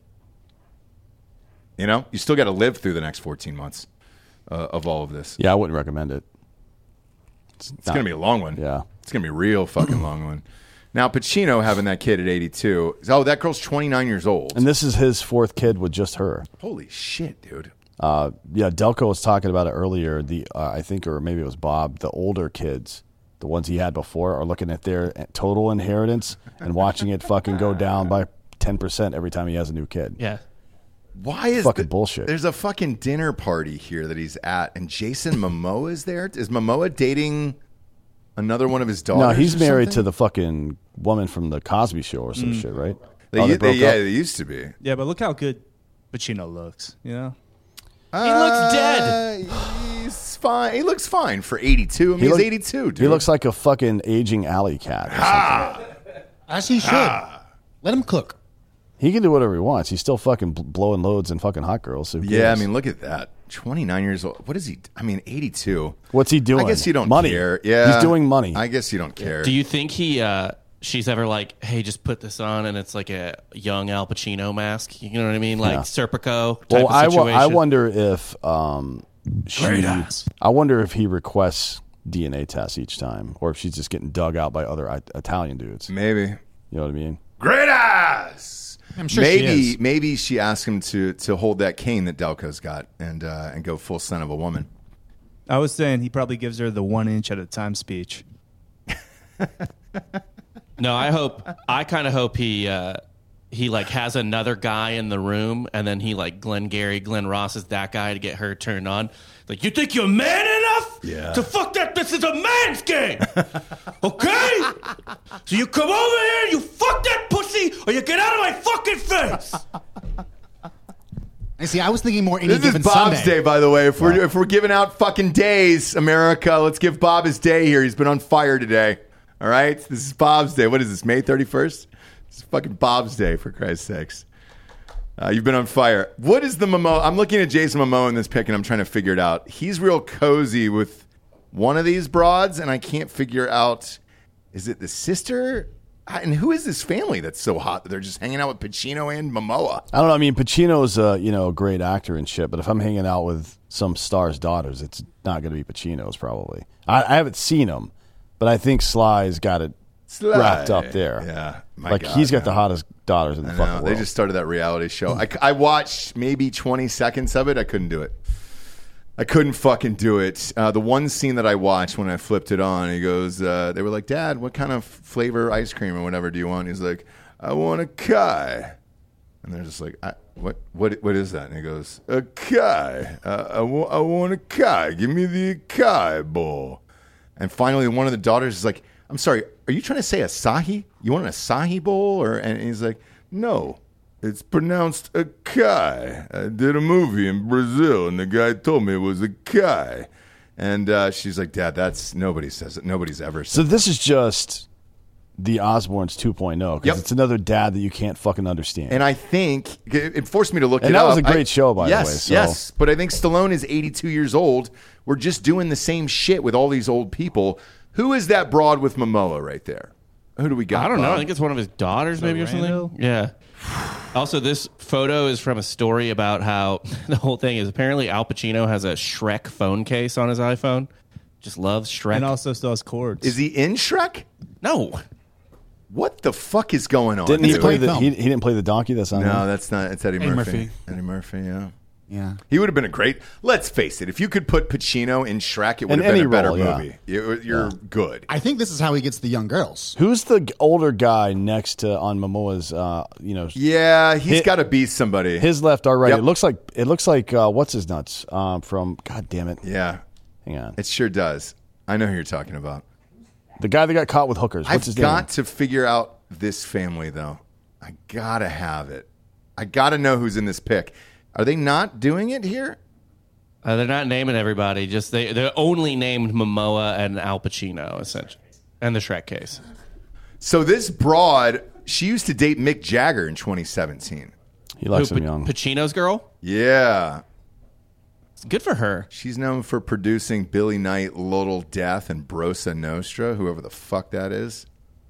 You know, you still got to live through the next fourteen months uh, of all of this. Yeah, I wouldn't recommend it. It's going to be a long one. Yeah. It's going to be a real fucking long one. Now, Pacino having that kid at eighty-two. Oh, that girl's twenty-nine years old. And this is his fourth kid with just her. Holy shit, dude. Uh, yeah, Delco was talking about it earlier. The uh, I think, or maybe it was Bob. The older kids, the ones he had before, are looking at their total inheritance and watching it fucking go down by ten percent every time he has a new kid. Yeah. Why is Fucking the- bullshit. There's a fucking dinner party here that he's at, and Jason Momoa is there. Is Momoa dating another one of his daughters? No, he's or married to something? the fucking woman from the Cosby Show or some shit, right? They, Oh, they, broke yeah, up? they used to be. Yeah, but look how good Pacino looks. You know, He looks dead. Uh, He's fine. He looks fine for eighty-two. I mean, He he's look- eighty-two, dude. He looks like a fucking aging alley cat. Or something. As he should. Let him cook. He can do whatever he wants. He's still fucking bl- blowing loads and fucking hot girls. So who Yeah, I cares? mean, look at that. twenty-nine years old. What is he? I mean, eighty-two. What's he doing? I guess you don't Money. care. Yeah, He's doing money. I guess you don't care. Do you think he? Uh, she's ever like, hey, just put this on, and it's like a young Al Pacino mask. You know what I mean? Like Yeah. Serpico type Well, of I, wo- situation. I wonder if um, she. I wonder if he requests D N A tests each time, or if she's just getting dug out by other I- Italian dudes. Maybe. You know what I mean? Great ass. I'm sure she maybe is. maybe she asked him to to hold that cane that Delco's got and uh, and go full son of a woman. I was saying he probably gives her the one inch at a time speech. No, I hope. I kind of hope he uh, he like has another guy in the room, and then he like Glenn Gary, Glenn Ross is that guy to get her turned on. Like, you think you're man enough Yeah. to fuck that? This is a man's game, okay? So you come over here, you fuck that pussy, or you get out of my fucking face. I see. I was thinking more any This is given Bob's Sunday. day, by the way. If we're if we're giving out fucking days, America, let's give Bob his day here. He's been on fire today. All right, this is Bob's day. What is this? May thirty first. It's fucking Bob's day, for Christ's sakes. Uh, you've been on fire. What is the Momoa? I'm looking at Jason Momoa in this pic, and I'm trying to figure it out. He's real cozy with one of these broads, and I can't figure out, is it the sister? And who is this family that's so hot that they're just hanging out with Pacino and Momoa? I don't know. I mean, Pacino's uh, you know a great actor and shit, but if I'm hanging out with some star's daughters, it's not going to be Pacino's probably. I, I haven't seen him, but I think Sly's got it Sly. wrapped up there. Yeah. My like God, he's got man. the hottest daughters in the I fucking know. world. They just started that reality show. I, I watched maybe twenty seconds of it. I couldn't do it. I couldn't fucking do it. Uh, the one scene that I watched when I flipped it on, he goes, uh, they were like, Dad, what kind of flavor ice cream or whatever do you want? He's like, I want a Kai. And they're just like, I, what, what, what is that? And he goes, a Kai. Uh, I, wa- I want a Kai. Give me the Kai bowl. And finally, one of the daughters is like, I'm sorry, are you trying to say Asahi? You want an Asahi bowl? Or and he's like, no, it's pronounced a Kai. I did a movie in Brazil, and the guy told me it was a Kai. And uh, she's like, Dad, that's nobody says it. Nobody's ever said So this is just the Osbournes two point oh because Yep. it's another dad that you can't fucking understand. And I think it it forced me to look And it that up. was a great I- show, by the yes, way, so- Yes, but I think Stallone is eighty-two years old. We're just doing the same shit with all these old people. Who is that broad with Momoa right there? Who do we got? I don't know. Bob? I think it's one of his daughters, maybe or something. Randall? Yeah. Also, this photo is from a story about how the whole thing is apparently Al Pacino has a Shrek phone case on his iPhone. Just loves Shrek. And also still has cords. Is he in Shrek? No. What the fuck is going on? Didn't he dude? play the? film. He, he didn't play the donkey. That's not. No, him? that's not. It's Eddie, Eddie Murphy. Murphy. Eddie Murphy. Yeah. Yeah. He would have been a great. Let's face it. If you could put Pacino in Shrek, it would In have been any a better role, yeah. movie. You- You're good. I think this is how he gets the young girls. Who's the g- older guy next to on Momoa's? Uh, you know, Yeah, he's Hit- got to be somebody. his left, our right. Yep. It looks like it looks like uh, what's his nuts um, from? God damn it! yeah, Hang on, it sure does. I know who you're talking about. the guy that got caught with hookers. What's I've his got name? to figure out this family though. I gotta have it. I gotta know who's in this pic. Are they not doing it here? Uh, they're not naming everybody. Just they they're only named Momoa and Al Pacino essentially, and the Shrek case. So this broad, she used to date Mick Jagger in twenty seventeen. He likes Who, him Pa- young. Pacino's girl. Yeah. It's good for her. She's known for producing Billy Knight, Lotl Death, and Brosa Nostra, whoever the fuck that is.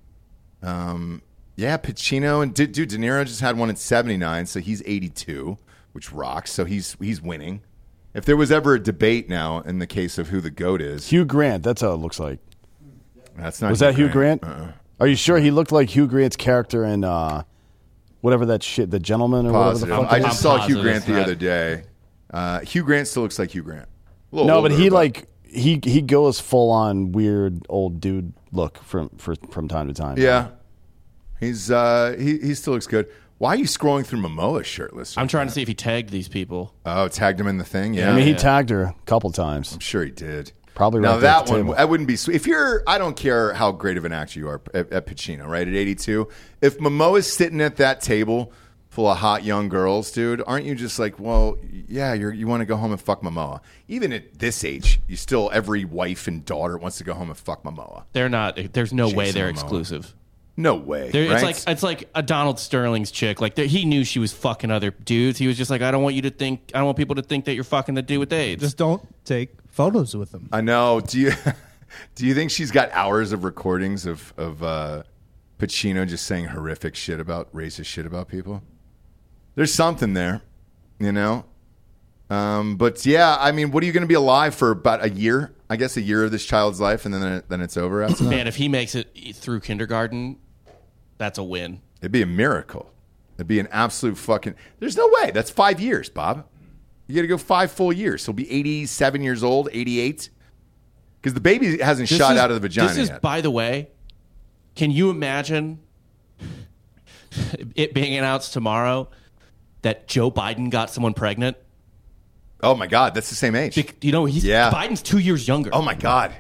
Um, yeah, Pacino and dude, dude, De Niro just had one in seventy-nine, so he's eighty-two, which rocks. So he's he's winning. If there was ever a debate now in the case of who the GOAT is, Hugh Grant. That's how it looks like. that's not. Was that Hugh Grant? Uh-uh. Are you sure he looked like Hugh Grant's character in uh, whatever that shit, The Gentleman or Positive. whatever the fuck? I it just is? saw I'm Hugh positive Grant the that- other day. Uh, Hugh Grant still looks like Hugh Grant. A little No, but older, he like he he goes full on weird old dude look from for, from time to time. yeah, he's uh, he he still looks good. Why are you scrolling through Momoa shirtless? I'm trying to see if he tagged these people. Oh, tagged him in the thing. Yeah, I mean, he Yeah. tagged her a couple times. I'm sure he did. Probably now right there at that the one. table. I wouldn't be sweet if you're. I don't care how great of an actor you are at, at Pacino, right? At eighty-two, if Momoa's sitting at that table full of hot young girls, dude, aren't you just like, well, yeah, you're, you want to go home and fuck Momoa? Even at this age, you still every wife and daughter wants to go home and fuck Momoa. They're not. There's no way Jason they're Momoa. exclusive. No way. They're, right? It's like it's like a Donald Sterling's chick. Like he knew she was fucking other dudes. He was just like, I don't want you to think. I don't want people to think that you're fucking the dude with AIDS. Just don't take photos with them. I know. Do you do you think she's got hours of recordings of of uh, Pacino just saying horrific shit about racist shit about people? There's something there, you know. Um, but yeah, I mean, what are you going to be alive for about a year? I guess a year of this child's life, and then it, then it's over after that. Man, if he makes it through kindergarten, that's a win. It'd be a miracle. It'd be an absolute fucking. There's no way. That's five years, Bob. You got to go five full years. He'll be eighty-seven years old, eighty-eight. Because the baby hasn't This shot is- out of the vagina This is, yet. by the way, can you imagine it being announced tomorrow that Joe Biden got someone pregnant? Oh my God, that's the same age. Bec- You know, he's Yeah. Biden's two years younger. Oh my God.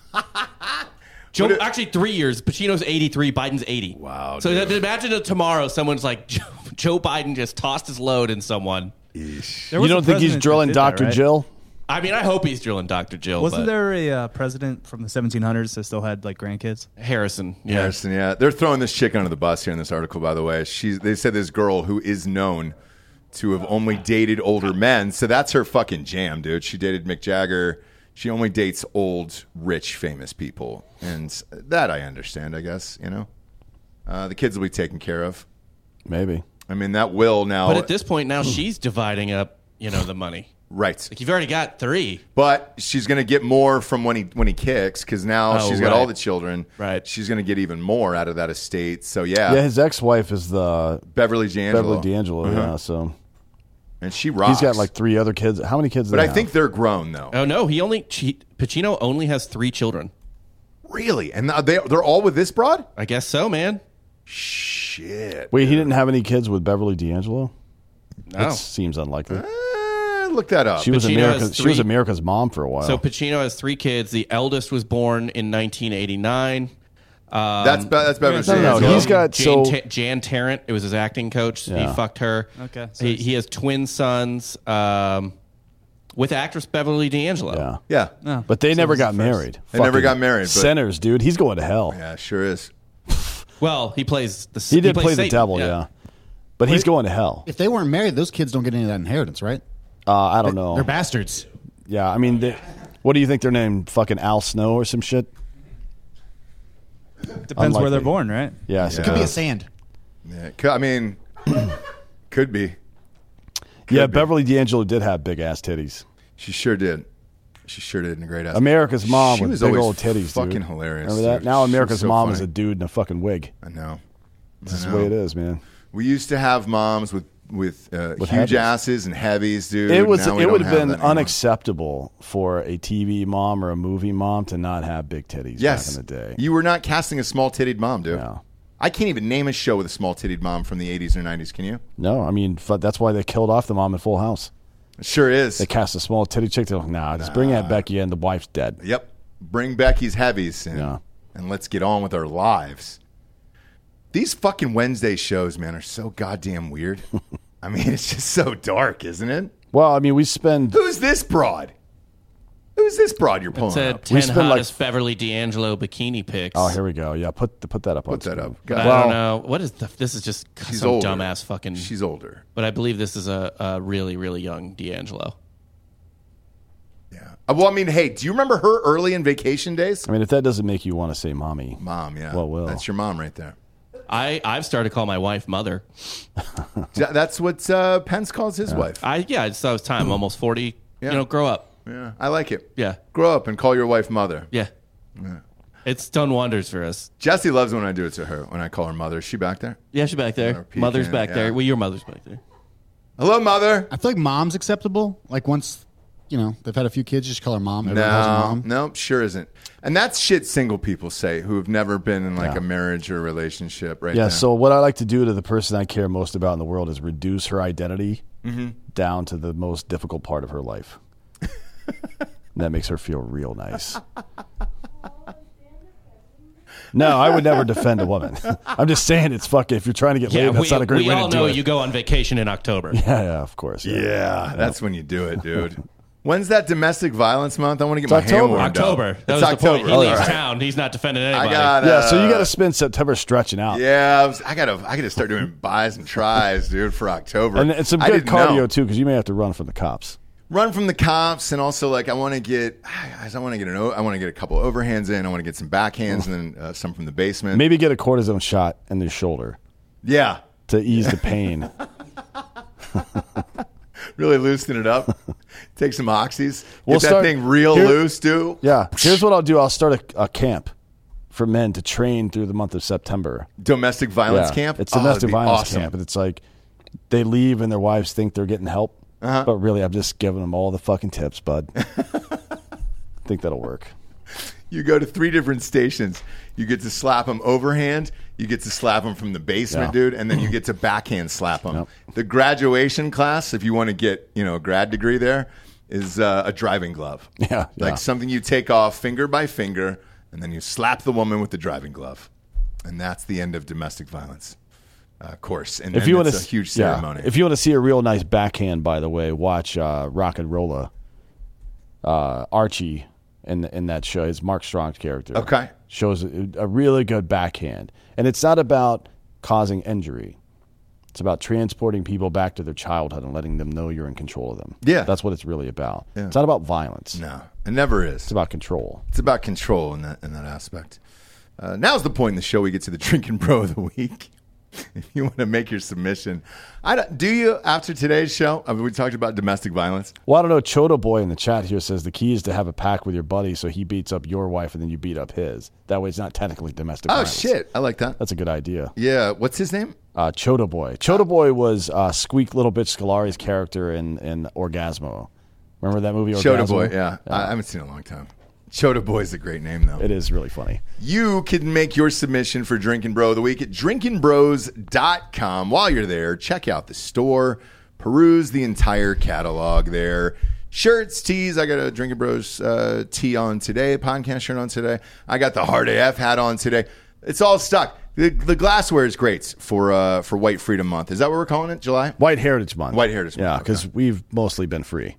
Joe, What it- actually, three years. Pacino's eighty-three. Biden's eighty. Wow, So dude. that- imagine that tomorrow someone's like, Joe, Joe Biden just tossed his load in someone. There You was a don't think he's president that drilling did that, Doctor right? Jill? I mean, I hope he's drilling Doctor Jill. Wasn't but there a uh, president from the seventeen hundreds that still had like grandkids? Harrison? Yeah. Harrison, yeah. They're throwing this chick under the bus here in this article, by the way. She's, they said this girl who is known to have only dated older men. So that's her fucking jam, dude. She dated Mick Jagger. She only dates old, rich, famous people. And that I understand, I guess, you know. Uh, the kids will be taken care of. Maybe. I mean, that will now. But at this point now, she's dividing up, you know, the money. Right. Like you've already got three. But she's going to get more from when he when he kicks because now Oh, she's got right. all the children. Right. She's going to get even more out of that estate. So, yeah. Yeah, his ex-wife is the Beverly D'Angelo. Beverly D'Angelo. Yeah, so And she rocks. he's got like three other kids. How many kids? Do But they I have? think they're grown, though. Oh no, he only she, Pacino only has three children. Really? And they, they're all with this broad? I guess so, man. Shit. Wait, he didn't have any kids with Beverly D'Angelo? No. That seems unlikely. Eh, look that up. She was Pacino America's. has She was three- America's mom for a while. So Pacino has three kids. The eldest was born in nineteen eighty-nine. Um, that's, Be- that's Beverly No, no, D'Angelo. he's got Jane, so Ta- Jan Tarrant. It was his acting coach. Yeah. He fucked her. Okay, so He, he's- he has twin sons um, with actress Beverly D'Angelo. yeah. Yeah. No. But they So never this is got the first. married. They never Fucking got married, but- Sinners, dude. He's going to hell. Yeah, sure is. Well, he plays the. He did plays play the Satan, devil, yeah. But he's going to hell. If they weren't married, those kids don't get any of that inheritance, right? Uh, I don't know. They're bastards. Yeah, I mean, they, what do you think they're named? Fucking Al Snow or some shit? Depends where they're Unlikely. born, right? Yeah, I Yeah. Could be suppose. a sand. Yeah. c- I mean, Could be. yeah, be. Beverly D'Angelo did have big ass titties. She sure did. She sure did in a great ass. America's Mom She with was big always old titties. fucking dude. hilarious, Remember that? dude. Now She was America's so Mom funny. is a dude in a fucking wig. I know. This is I the way know. it is, man. We used to have moms with with, uh, With huge heavies. asses and heavies, dude. It was Now we it don't would have been that anymore. unacceptable for a T V mom or a movie mom to not have big titties Yes, back in the day. you were not casting a small tittied mom, dude. No. I can't even name a show with a small tittied mom from the eighties or nineties. Can you? No, I mean f- that's why they killed off the mom in Full House. It sure is. They cast a small titty chick. They're like, nah, just bring Aunt Becky in. The wife's dead. Yep. Bring Becky's heavies in, Yeah. and let's get on with our lives. These fucking Wednesday shows, man, are so goddamn weird. I mean, it's just so dark, isn't it? Well, I mean, we spend Who's this broad? Who's this broad you're It pulling said up? ten spent, like- hottest Beverly D'Angelo bikini pics. Oh, here we go. Yeah, put put that up. Put on that screen. up. But God. I Well- don't know. What is the, this? Is just She's some older. dumbass fucking. She's older. But I believe this is a, a really, really young D'Angelo. Yeah. Uh, Well, I mean, hey, do you remember her early in Vacation Days? I mean, if that doesn't make you want to say mommy, Mom, yeah. Well, well. That's your mom right there. I I've started to call my wife mother. Yeah, That's what uh, Pence calls his wife. I yeah, I just thought it was time. I'm almost forty. Yeah. You know, grow up. Yeah, I like it. Yeah, Grow up and call your wife mother. yeah. It's done wonders for us. Jessie loves when I do it to her, when I call her mother. Is she back there? Yeah, she's back Or there. pecan, Mother's back yeah. there. Well, your mother's back there. Hello, mother. I feel like mom's acceptable. Like once, you know, they've had a few kids, just call her mom. Everyone calls her No, mom. no, sure isn't. And that's shit single people say who have never been in like Yeah. a marriage or a relationship, right? yeah. there. So what I like to do to the person I care most about in the world is reduce her identity Mm-hmm. down to the most difficult part of her life. And that makes her feel real nice. No, I would never defend a woman. I'm just saying it's fucking. If you're trying to get laid, that's we, not a great we way all to do know it. you go on vacation in October. Yeah, yeah, of course. Yeah. yeah, that's when you do it, dude. When's that domestic violence month? I want to get It's my October. hand warmed up. October. That It's was October. the point. He All leaves right. town. He's not defending I anybody. got. Yeah, so you got uh, to spend September stretching out. Yeah, I, was, I gotta. I gotta start doing buys and tries, dude, for October. And it's some I good didn't cardio know. too, because you may have to run from the cops. Run from the cops, and also like I want to get. I want to get an. o- I want to get a couple overhands in. I want to get some backhands, and then uh, some from the basement. Maybe get a cortisone shot in the shoulder Yeah, to ease the pain. really loosen it up. Take some oxys. Get We'll that start- thing real here- loose, dude. Yeah. Here's what I'll do. I'll start a, a camp for men to train through the month of September. Domestic violence Yeah. camp. It's Oh, that'd domestic be violence awesome. camp, and it's like they leave and their wives think they're getting help, Uh-huh. but really I'm just giving them all the fucking tips, bud. I think that'll work. You go to three different stations. You get to slap them overhand. You get to slap them from the basement, Yeah. dude, and then you get to backhand slap them. Yep. The graduation class, if you want to get you know a grad degree, there is uh, a driving glove. Yeah, like yeah. something you take off finger by finger, and then you slap the woman with the driving glove, and that's the end of domestic violence uh, course. And If then you want it's to, a huge yeah, ceremony. if you want to see a real nice backhand, by the way, watch uh, Rock and Rolla. Uh, Archie in in that show is Mark Strong's character. Okay. Shows a, a really good backhand, and it's not about causing injury. It's about transporting people back to their childhood and letting them know you're in control of them. Yeah. That's what it's really about. Yeah. It's not about violence. no, it never is. It's about control. It's about control in that in that aspect. Uh, now's the point in the show we get to the drinking bro of the week. If you want to make your submission, I don't, do you after today's show? I mean, we talked about domestic violence. Well, I don't know. Choda Boy in the chat here says the key is to have a pact with your buddy so he beats up your wife and then you beat up his. That way it's not technically domestic Oh violence. shit, I like that. That's a good idea. Yeah, what's his name? Uh, Choda Boy. Choda Boy was uh, Squeak Little Bitch Scolari's character in, in Orgasmo. Remember that movie, Orgasmo? Chota Boy. Yeah, I haven't seen it in a long time. Chota Boy is a great name though. It is really funny. You can make your submission for Drinking Bro of the Week at drinking bros dot com. While you're there, check out the store, peruse the entire catalog there. Shirts, tees. I got a Drinking Bros uh, tee on today, podcast shirt on today. I got the Hard A F hat on today. It's all stuck. The, the glassware is great for uh, for White Freedom Month. Is that what we're calling it? July? White Heritage Month. White Heritage Month, Yeah, okay. because we've mostly been free.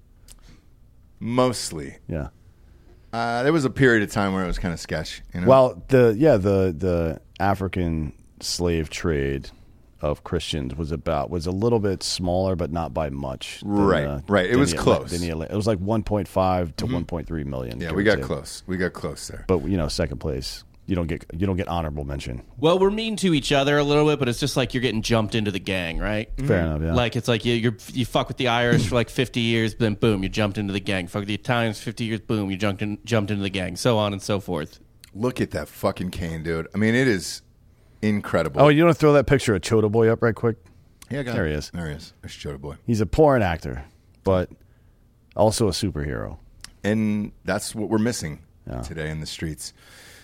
Mostly. Yeah. Uh, there was a period of time where it was kind of sketch. You know? Well, the yeah the the African slave trade of Christians was about was a little bit smaller, but not by much. than, Right, uh, right. It than was the- close. than the- it was like one point five to one point three million. yeah, give we or got take. close. We got close there. But you know, second place you don't get you don't get honorable mention. Well, we're mean to each other a little bit, but it's just like you're getting jumped into the gang, right? Fair enough. Yeah. Like it's like you you're, you fuck with the Irish for like fifty years, then boom, you jumped into the gang. Fuck with the Italians, fifty years, boom, you jumped in, jumped into the gang. So on and so forth. Look at that fucking cane, dude. I mean, it is incredible. Oh, you want to throw that picture of Chota Boy up right quick? yeah, I got there it. he is. There he is. There's Chota Boy. He's a porn actor, but also a superhero. And that's what we're missing Yeah. today in the streets.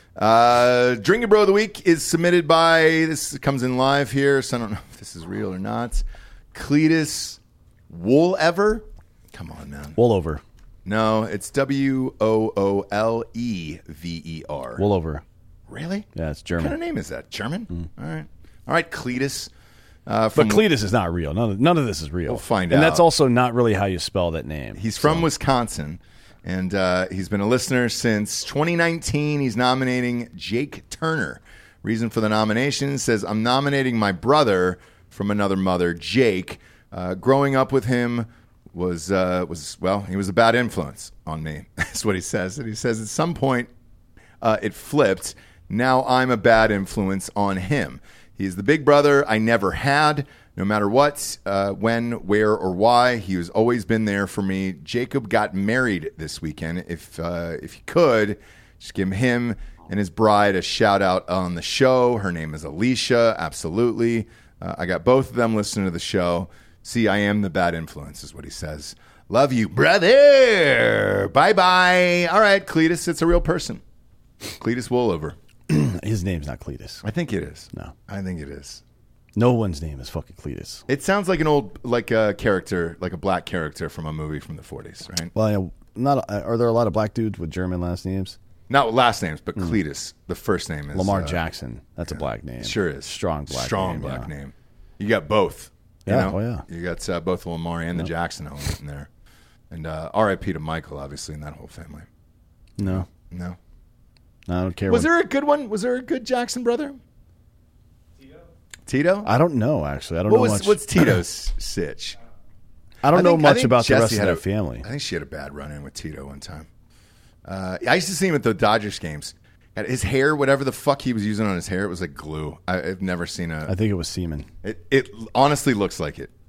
Uh, Drinking Bro of the Week is submitted by, this comes in live here, so I don't know if this is real or not. Cletus Woolever? Come on, man. Wool over. No, it's W O O L E V E R. Wool over. Really? Yeah, it's What German. kind of name is that? German? All right. All right, Cletus. Uh, from, But Cletus is not real. None of, none of this is real. We'll find and out. that's also not really how you spell that name. He's from Wisconsin, and uh, he's been a listener since twenty nineteen. He's nominating Jake Turner. Reason for the nomination says, I'm nominating my brother from another mother, Jake. Uh, growing up with him was, uh, was well, he was a bad influence on me. That's what he says. And he says at some point uh, it flipped. Now I'm a bad influence on him. He's the big brother I never had. No matter what, uh, when, where, or why, he has always been there for me. Jacob got married this weekend. If uh, if you could, just give him and his bride a shout out on the show. Her name is Alicia. Absolutely. Uh, I got both of them listening to the show. See, I am the bad influence, is what he says. Love you, brother. Bye bye. All right, Cletus, it's a real person. Cletus Woolever. His name's not Cletus. I think it is. No. I think it is. No one's name is fucking Cletus. It sounds like an old, like a character, like a black character from a movie from the forties, right? Well, you know, not are there a lot of black dudes with German last names? Not last names, but Cletus. The first name is Lamar uh, Jackson. That's a black name. Sure is Strong black strong name. black yeah. name. You got both. You Yeah, know? oh, yeah. You got uh, both the Lamar and the Jackson element in there, and uh, R I P to Michael, obviously, and that whole family. No, No, I don't care. was what, there a good one? Was there a good Jackson brother? Tito. Tito. I don't know, actually. I don't What know was much. what's Tito's sitch? I don't I know think- I much think about the Jessie rest of had that a- family. I think she had a bad run in with Tito one time. Uh, I used to see him at the Dodgers games. God, his hair, whatever the fuck he was using on his hair, it was like glue. I, I've never seen a. I think it was semen. It, it honestly looks like it.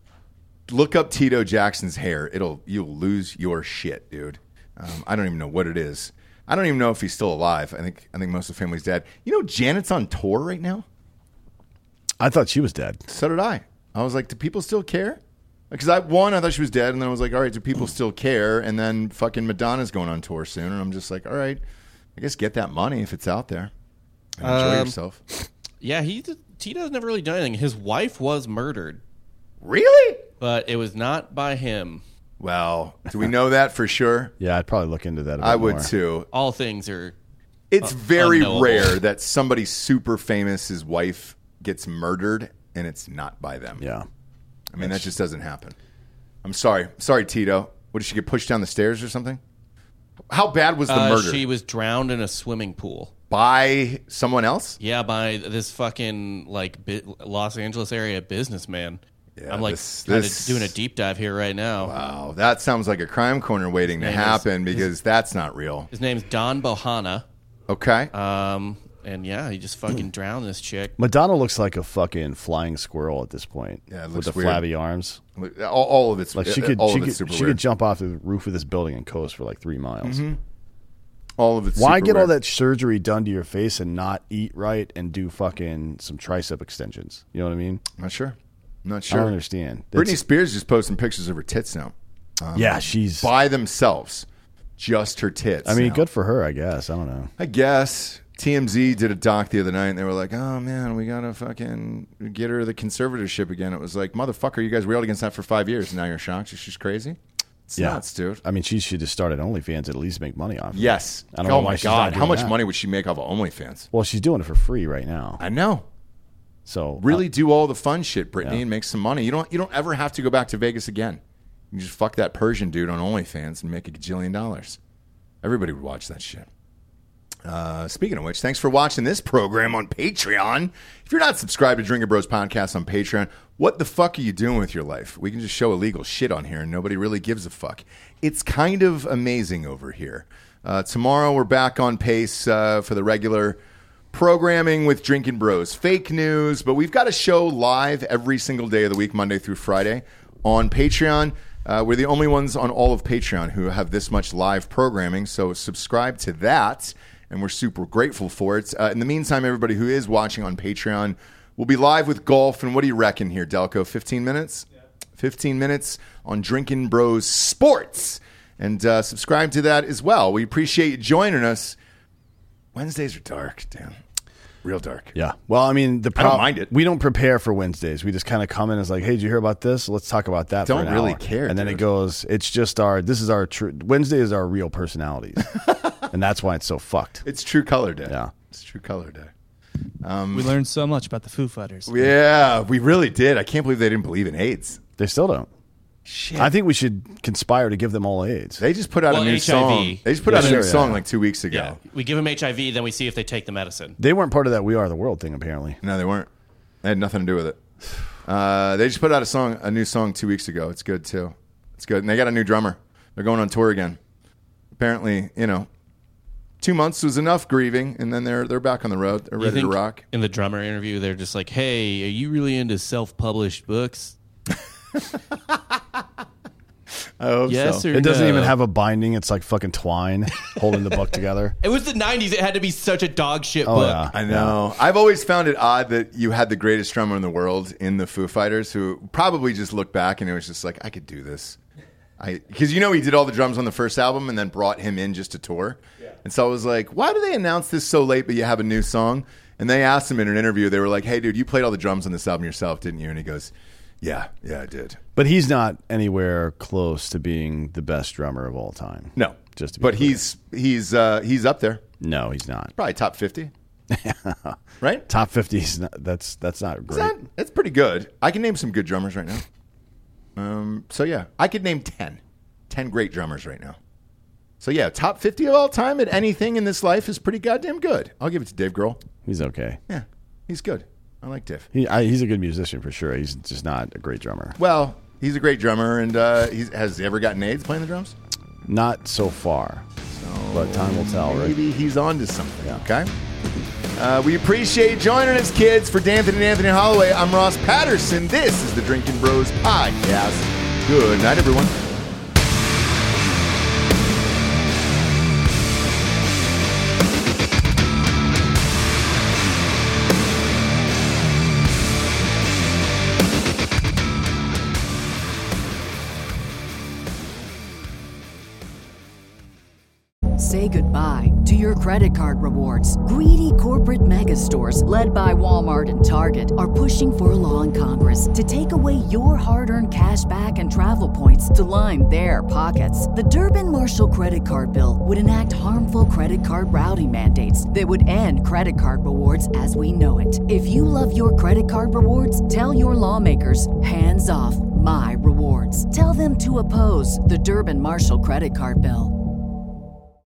Look up Tito Jackson's hair. It'll you'll lose your shit, dude. Um, I don't even know what it is. I don't even know if he's still alive. I think I think most of the family's dead. You know, Janet's on tour right now. I thought she was dead. So did I. I was like, do people still care? Because I one, I thought she was dead, and then I was like, all right, do people still care? And then fucking Madonna's going on tour soon, and I'm just like, all right, I guess get that money if it's out there. And enjoy Um, yourself. Yeah, he Tito's never really done anything. His wife was murdered, Really? but it was not by him. Well, do we know that for sure? Yeah, I'd probably look into that. A bit I would more. too. All things are It's Uh, very unknowable. rare that somebody super famous, his wife gets murdered, and it's not by them. Yeah. I mean, that just doesn't happen. I'm sorry. Sorry, Tito. What, did she get pushed down the stairs or something? How bad was the uh, murder? she was drowned in a swimming pool. By someone else? Yeah, by this fucking like bi- Los Angeles area businessman. Yeah, I'm like this- kind of this- doing a deep dive here right now. Wow, that sounds like a crime corner waiting to name is- happen because that's not real. His name's Don Bohanna. Okay. Um, and yeah, he just fucking drowned this chick. Madonna looks like a fucking flying squirrel at this point. Yeah, it with looks the weird. flabby arms. all, all of it's Like she could, all she of could, it's super she weird. could jump off the roof of this building and coast for like three miles. all of it's Why super get all weird. that surgery done to your face and not eat right and do fucking some tricep extensions? You know what I mean? I'm not sure. I'm not I sure. don't understand. Britney That's- Spears just posting pictures of her tits now. Um, yeah, she's. by themselves, just her tits. I mean, now. good for her, I guess. I don't know. I guess T M Z did a doc the other night, and they were like, "Oh man, we gotta fucking get her the conservatorship again." It was like, "Motherfucker, you guys railed against that for five years, and now you're shocked. She's just crazy." It's Yeah. nuts, dude. I mean, she should have started OnlyFans to at least make money off. of it. Yes. I don't oh know why my she's not god, how doing much that. money would she make off of OnlyFans? Well, she's doing it for free right now. I know. So Really uh, do all the fun shit, Brittany, Yeah. and make some money. You don't. You don't ever have to go back to Vegas again. You just fuck that Persian dude on OnlyFans and make a gajillion dollars. Everybody would watch that shit. Uh, speaking of which, thanks for watching this program on Patreon. If you're not subscribed to Drinking Bros Podcast on Patreon, what the fuck are you doing with your life? We can just show illegal shit on here and nobody really gives a fuck. It's kind of amazing over here. Uh, tomorrow we're back on pace uh, for the regular programming with Drinking Bros. Fake news, but we've got a show live every single day of the week, Monday through Friday, on Patreon. Uh, we're the only ones on all of Patreon who have this much live programming, so subscribe to that, and we're super grateful for it. Uh, in the meantime, everybody who is watching on Patreon will be live with golf, and what do you reckon here, Delco? fifteen minutes? Yeah. fifteen minutes on Drinking Bros Sports. And uh, subscribe to that as well. We appreciate you joining us. Wednesdays are dark, damn. Real dark. Yeah. Well, I mean, the I don't mind it. We don't prepare for Wednesdays. We just kind of come in as like, hey, did you hear about this? Let's talk about that. Don't for an really hour. care, And then dude. it goes. It's just our. This is our true. Wednesday is our real personalities, and that's why it's so fucked. It's True Color Day. Yeah. It's True Color Day. We learned so much about the Foo Fighters. Yeah, we really did. I can't believe they didn't believe in AIDS. They still don't. Shit. I think we should conspire to give them all AIDS. They just put out Well, a new H I V. song. They just put Yeah, out a sure, new yeah. song like two weeks ago. Yeah, we give them H I V, then we see if they take the medicine. They weren't part of that "We Are the World" thing, apparently. No, they weren't. They had nothing to do with it. Uh, they just put out a song, a new song two weeks ago. It's good too. It's good, and they got a new drummer. They're going on tour again. Apparently, you know, two months was enough grieving, and then they're they're back on the road. They're You ready to think rock. In the drummer interview, they're just like, "Hey, are you really into self-published books?" I hope Yes so. or It doesn't no? even have a binding. It's like fucking twine holding the book together. It was the nineties. It had to be such a dog shit Oh, book. yeah. I know. I've always found it odd that you had the greatest drummer in the world in the Foo Fighters, who probably just looked back and it was just like, I could do this. I because you know he did all the drums on the first album and then brought him in just to tour. Yeah. And so I was like, why do they announce this so late, but you have a new song? And they asked him in an interview. They were like, hey, dude, you played all the drums on this album yourself, didn't you? And he goes, yeah, yeah, I did. But he's not anywhere close to being the best drummer of all time. No, Just to be but clear. he's he's uh, he's up there, No, he's not. probably top fifty, right? Top fifty is not, that's that's not Is great. that, that's pretty good. I can name some good drummers right now. Um, so yeah, I could name ten. ten great drummers right now. So yeah, top fifty of all time at anything in this life is pretty goddamn good. I'll give it to Dave Grohl. He's okay. Yeah, he's good. I like Dave. He I, he's a good musician for sure. He's just not a great drummer. Well, he's a great drummer, and uh, he's, has he ever gotten AIDS playing the drums? Not so far. But time will tell, right? Maybe he's on to something, okay? Uh, we appreciate you joining us, kids. For D'Anthony and Anthony Holloway, I'm Ross Patterson. This is the Drinking Bros Podcast. Good night, everyone. Say goodbye to your credit card rewards. Greedy corporate mega stores, led by Walmart and Target, are pushing for a law in Congress to take away your hard-earned cash back and travel points to line their pockets. The Durbin-Marshall credit card bill would enact harmful credit card routing mandates that would end credit card rewards as we know it. If you love your credit card rewards, tell your lawmakers, hands off my rewards. Tell them to oppose the Durbin-Marshall credit card bill.